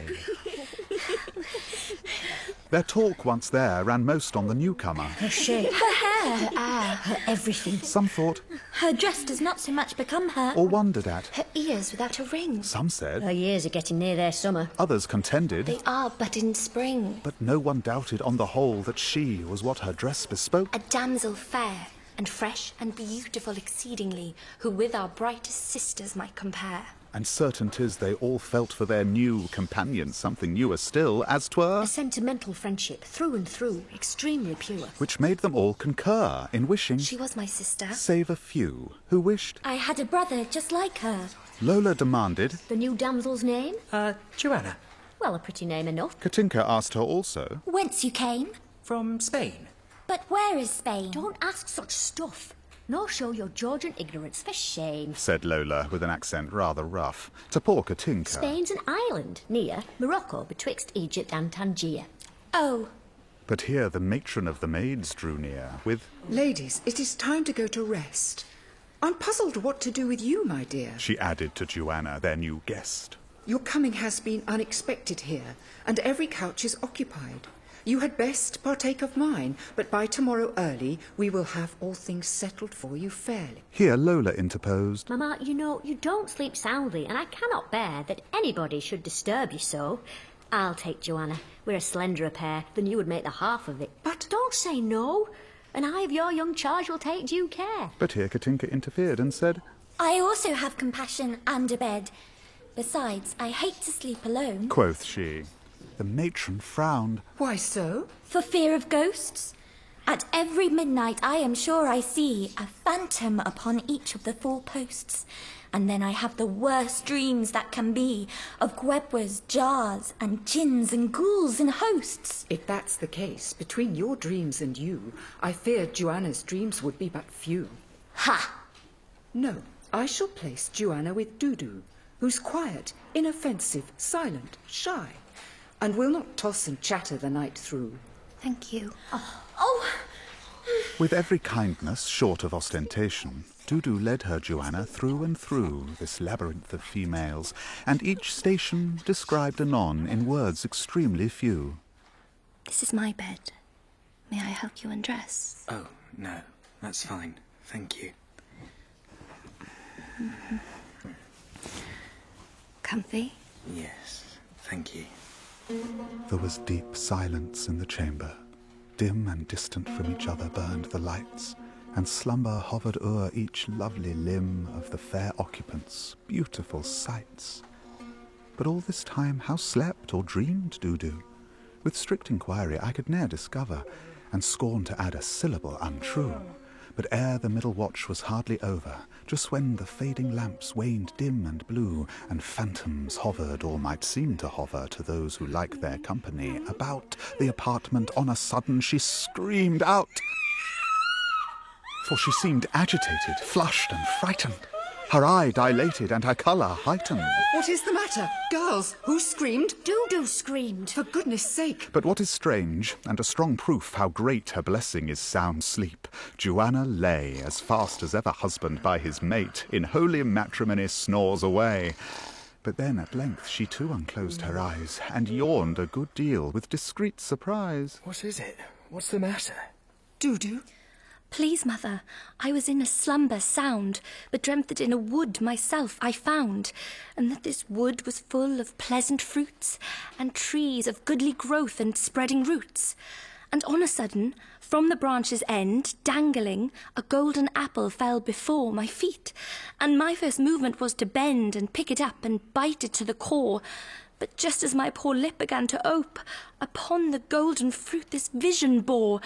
Their talk once there ran most on the newcomer. Her shape, her hair, her eye, her everything. Some thought... Her dress does not so much become her. Or wondered at. Her ears without a ring. Some said... Her years are getting near their summer. Others contended... They are but in spring. But no one doubted on the whole that she was what her dress bespoke. A damsel fair, and fresh and beautiful exceedingly, who with our brightest sisters might compare. And certain 'tis they all felt for their new companion something newer still, as 'twere... A sentimental friendship, through and through, extremely pure. Which made them all concur in wishing... She was my sister. Save a few, who wished... I had a brother just like her. Lola demanded... The new damsel's name? Uh, Joanna. Well, a pretty name enough. Katinka asked her also... Whence you came? From Spain. But where is Spain? Don't ask such stuff. Nor show your Georgian ignorance, for shame, said Lola, with an accent rather rough, to poor Katinka. Spain's an island, near Morocco, betwixt Egypt and Tangier. Oh. But here the matron of the maids drew near, with... Ladies, it is time to go to rest. I'm puzzled what to do with you, my dear, she added to Joanna, their new guest. Your coming has been unexpected here, and every couch is occupied. You had best partake of mine, but by tomorrow early we will have all things settled for you fairly. Here Lola interposed. Mamma, you know, you don't sleep soundly, and I cannot bear that anybody should disturb you so. I'll take Joanna. We're a slenderer pair than you would make the half of it. But don't say no, and I of your young charge will take due care. But here Katinka interfered and said, I also have compassion and a bed. Besides, I hate to sleep alone, quoth she. The matron frowned. Why so? For fear of ghosts. At every midnight I am sure I see a phantom upon each of the four posts. And then I have the worst dreams that can be, of guebres, jars, and jinns and ghouls in hosts. If that's the case, between your dreams and you, I fear Joanna's dreams would be but few. Ha! No, I shall place Joanna with Dudu, who's quiet, inoffensive, silent, shy, and will not toss and chatter the night through. Thank you. Oh. oh. With every kindness, short of ostentation, Dudu led her Joanna through and through this labyrinth of females, and each station described anon in words extremely few. This is my bed. May I help you undress? Oh, no, that's fine. Thank you. Mm-hmm. Comfy? Yes, thank you. There was deep silence in the chamber. Dim and distant from each other burned the lights, and slumber hovered o'er each lovely limb of the fair occupants, beautiful sights. But all this time how slept or dreamed Dudu? With strict inquiry I could ne'er discover, and scorn to add a syllable untrue. But ere the middle watch was hardly over, just when the fading lamps waned dim and blue, and phantoms hovered, or might seem to hover, to those who like their company, about the apartment on a sudden she screamed out. For she seemed agitated, flushed and frightened. Her eye dilated and her colour heightened. What is the matter? Girls, who screamed? Dudu screamed. For goodness sake. But what is strange, and a strong proof how great her blessing is sound sleep, Joanna lay, as fast as ever husband by his mate, in holy matrimony snores away. But then at length she too unclosed her eyes, and yawned a good deal with discreet surprise. What is it? What's the matter? Dudu? Please, mother, I was in a slumber sound, but dreamt that in a wood myself I found, and that this wood was full of pleasant fruits, and trees of goodly growth and spreading roots. And on a sudden, from the branch's end, dangling, a golden apple fell before my feet, and my first movement was to bend and pick it up and bite it to the core. But just as my poor lip began to ope, upon the golden fruit this vision bore.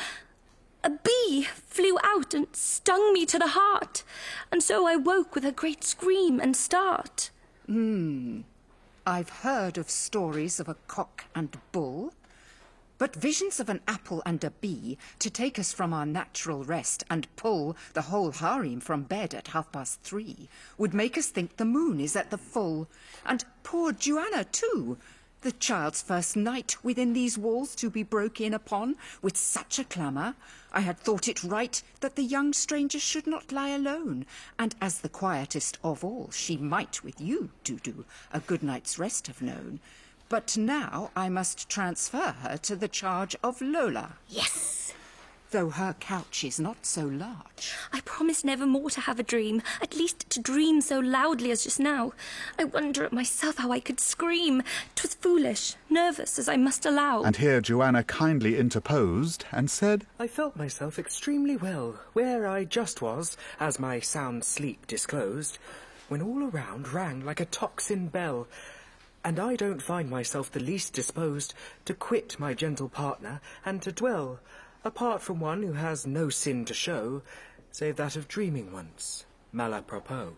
A bee flew out and stung me to the heart, and so I woke with a great scream and start. Hmm. I've heard of stories of a cock and bull, but visions of an apple and a bee to take us from our natural rest and pull the whole harem from bed at half past three would make us think the moon is at the full, and poor Joanna too. The child's first night within these walls to be broke in upon with such a clamour. I had thought it right that the young stranger should not lie alone, and as the quietest of all, she might with you, Dudu, a good night's rest have known. But now I must transfer her to the charge of Lola. Yes! Though her couch is not so large. I promise never more to have a dream, at least to dream so loudly as just now. I wonder at myself how I could scream. 'Twas foolish, nervous, as I must allow. And here Joanna kindly interposed and said, I felt myself extremely well, where I just was, as my sound sleep disclosed, when all around rang like a tocsin bell, and I don't find myself the least disposed to quit my gentle partner and to dwell apart from one who has no sin to show, save that of dreaming once, mal à propos.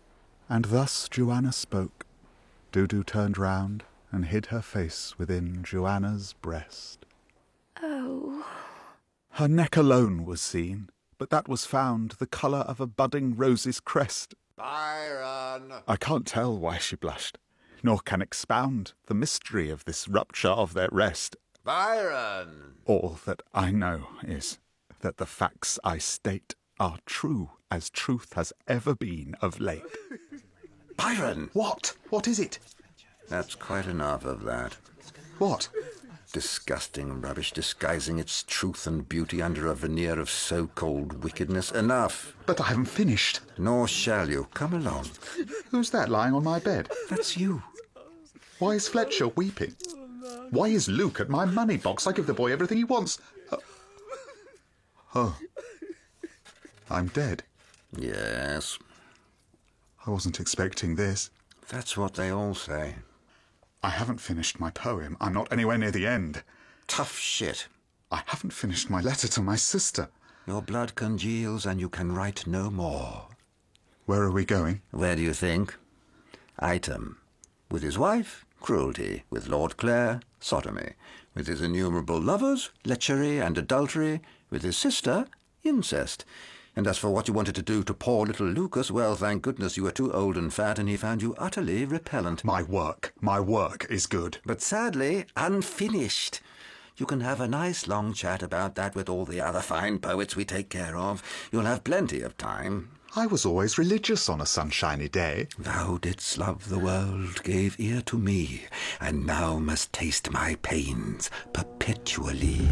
And thus Joanna spoke. Dudu turned round and hid her face within Joanna's breast. Oh. Her neck alone was seen, but that was found the colour of a budding rose's crest. Byron! I can't tell why she blushed, nor can expound the mystery of this rupture of their rest. Byron! All that I know is that the facts I state are true as truth has ever been of late. Byron! What? What is it? That's quite enough of that. What? Disgusting rubbish disguising its truth and beauty under a veneer of so-called wickedness. Enough. But I haven't finished. Nor shall you. Come along. Who's that lying on my bed? That's you. Why is Fletcher weeping? Why is Luke at my money box? I give the boy everything he wants. Uh, oh. I'm dead. Yes. I wasn't expecting this. That's what they all say. I haven't finished my poem. I'm not anywhere near the end. Tough shit. I haven't finished my letter to my sister. Your blood congeals and you can write no more. Where are we going? Where do you think? Item. With his wife, cruelty. With Lord Clare, sodomy. With his innumerable lovers, lechery and adultery. With his sister, incest. And as for what you wanted to do to poor little Lucas, well, thank goodness you were too old and fat and he found you utterly repellent. My work, my work is good. But sadly, unfinished. You can have a nice long chat about that with all the other fine poets we take care of. You'll have plenty of time. I was always religious on a sunshiny day. Thou didst love the world, gave ear to me, and now must taste my pains perpetually.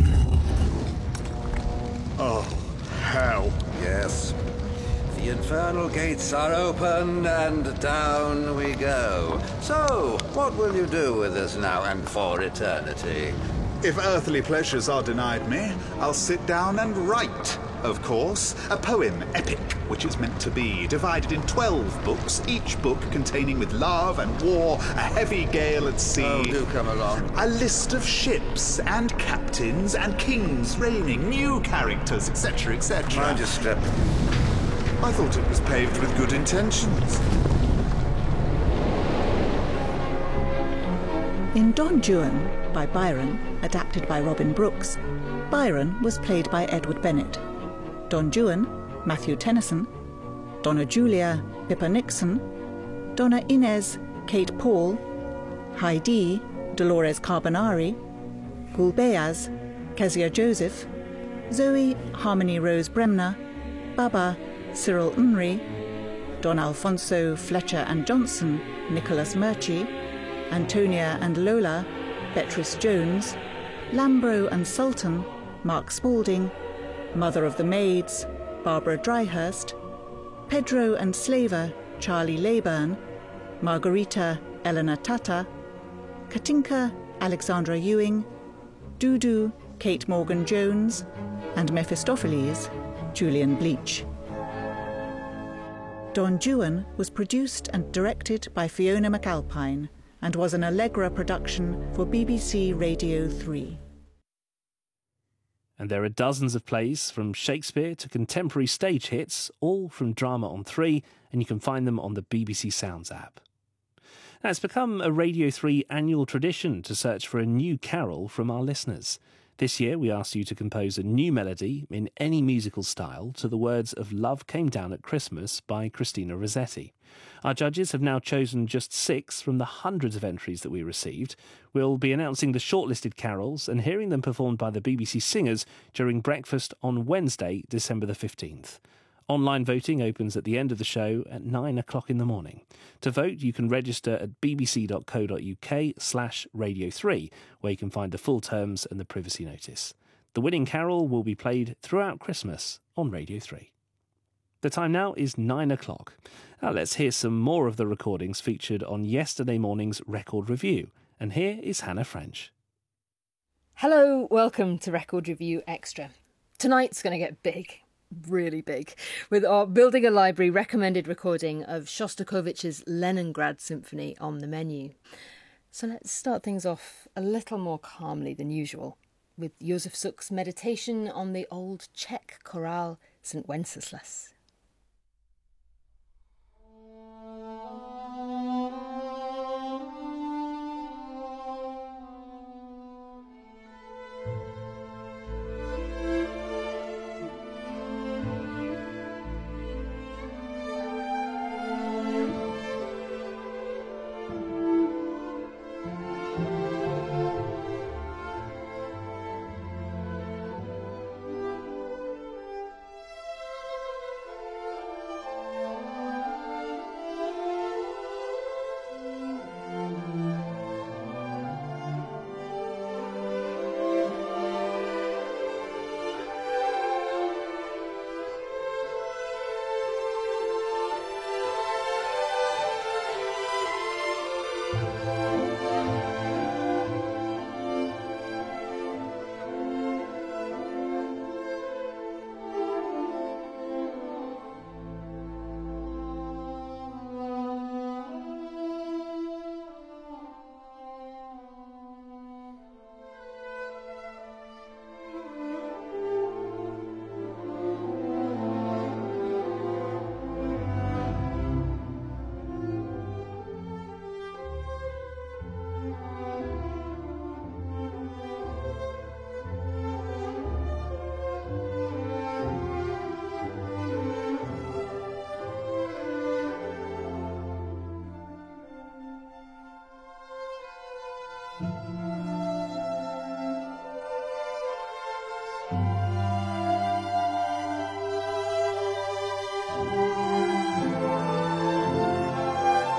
Oh, hell. Yes. The infernal gates are open, and down we go. So, what will you do with us now and for eternity? If earthly pleasures are denied me, I'll sit down and write. of course, a poem epic, which it's meant to be, divided in twelve books, each book containing with love and war, a heavy gale at sea. Oh, do come along. A list of ships and captains and kings reigning, new characters, et cetera, et cetera. Mind your step. I thought it was paved with good intentions. In Don Juan, by Byron, adapted by Robin Brooks, Byron was played by Edward Bennett. Don Juan, Matthew Tennyson. Donna Julia, Pippa Nixon. Donna Inez, Kate Paul. Heidi, Dolores Carbonari. Gulbeyaz, Kezia Joseph. Zoe, Harmony Rose Bremner. Baba, Cyril Unry. Don Alfonso, Fletcher and Johnson, Nicholas Murchie. Antonia and Lola, Beatrice Jones. Lambro and Sultan, Mark Spalding. Mother of the Maids, Barbara Dryhurst. Pedro and Slaver, Charlie Leyburn. Margarita, Eleanor Tata. Katinka, Alexandra Ewing. Dudu, Kate Morgan-Jones. And Mephistopheles, Julian Bleach. Don Juan was produced and directed by Fiona McAlpine and was an Allegra production for B B C Radio three. And there are dozens of plays, from Shakespeare to contemporary stage hits, all from Drama on three, and you can find them on the B B C Sounds app. Now, it's become a Radio three annual tradition to search for a new carol from our listeners. This year, we asked you to compose a new melody in any musical style to the words of Love Came Down at Christmas by Christina Rossetti. Our judges have now chosen just six from the hundreds of entries that we received. We'll be announcing the shortlisted carols and hearing them performed by the B B C Singers during breakfast on Wednesday, December the fifteenth. Online voting opens at the end of the show at nine o'clock in the morning. To vote, you can register at bbc.co.uk slash radio three, where you can find the full terms and the privacy notice. The winning carol will be played throughout Christmas on Radio three. The time now is nine o'clock. Now let's hear some more of the recordings featured on yesterday morning's Record Review. And here is Hannah French. Hello, welcome to Record Review Extra. Tonight's going to get big. Really big, with our Building a Library recommended recording of Shostakovich's Leningrad Symphony on the menu. So let's start things off a little more calmly than usual, with Josef Suk's meditation on the old Czech chorale Saint Wenceslas.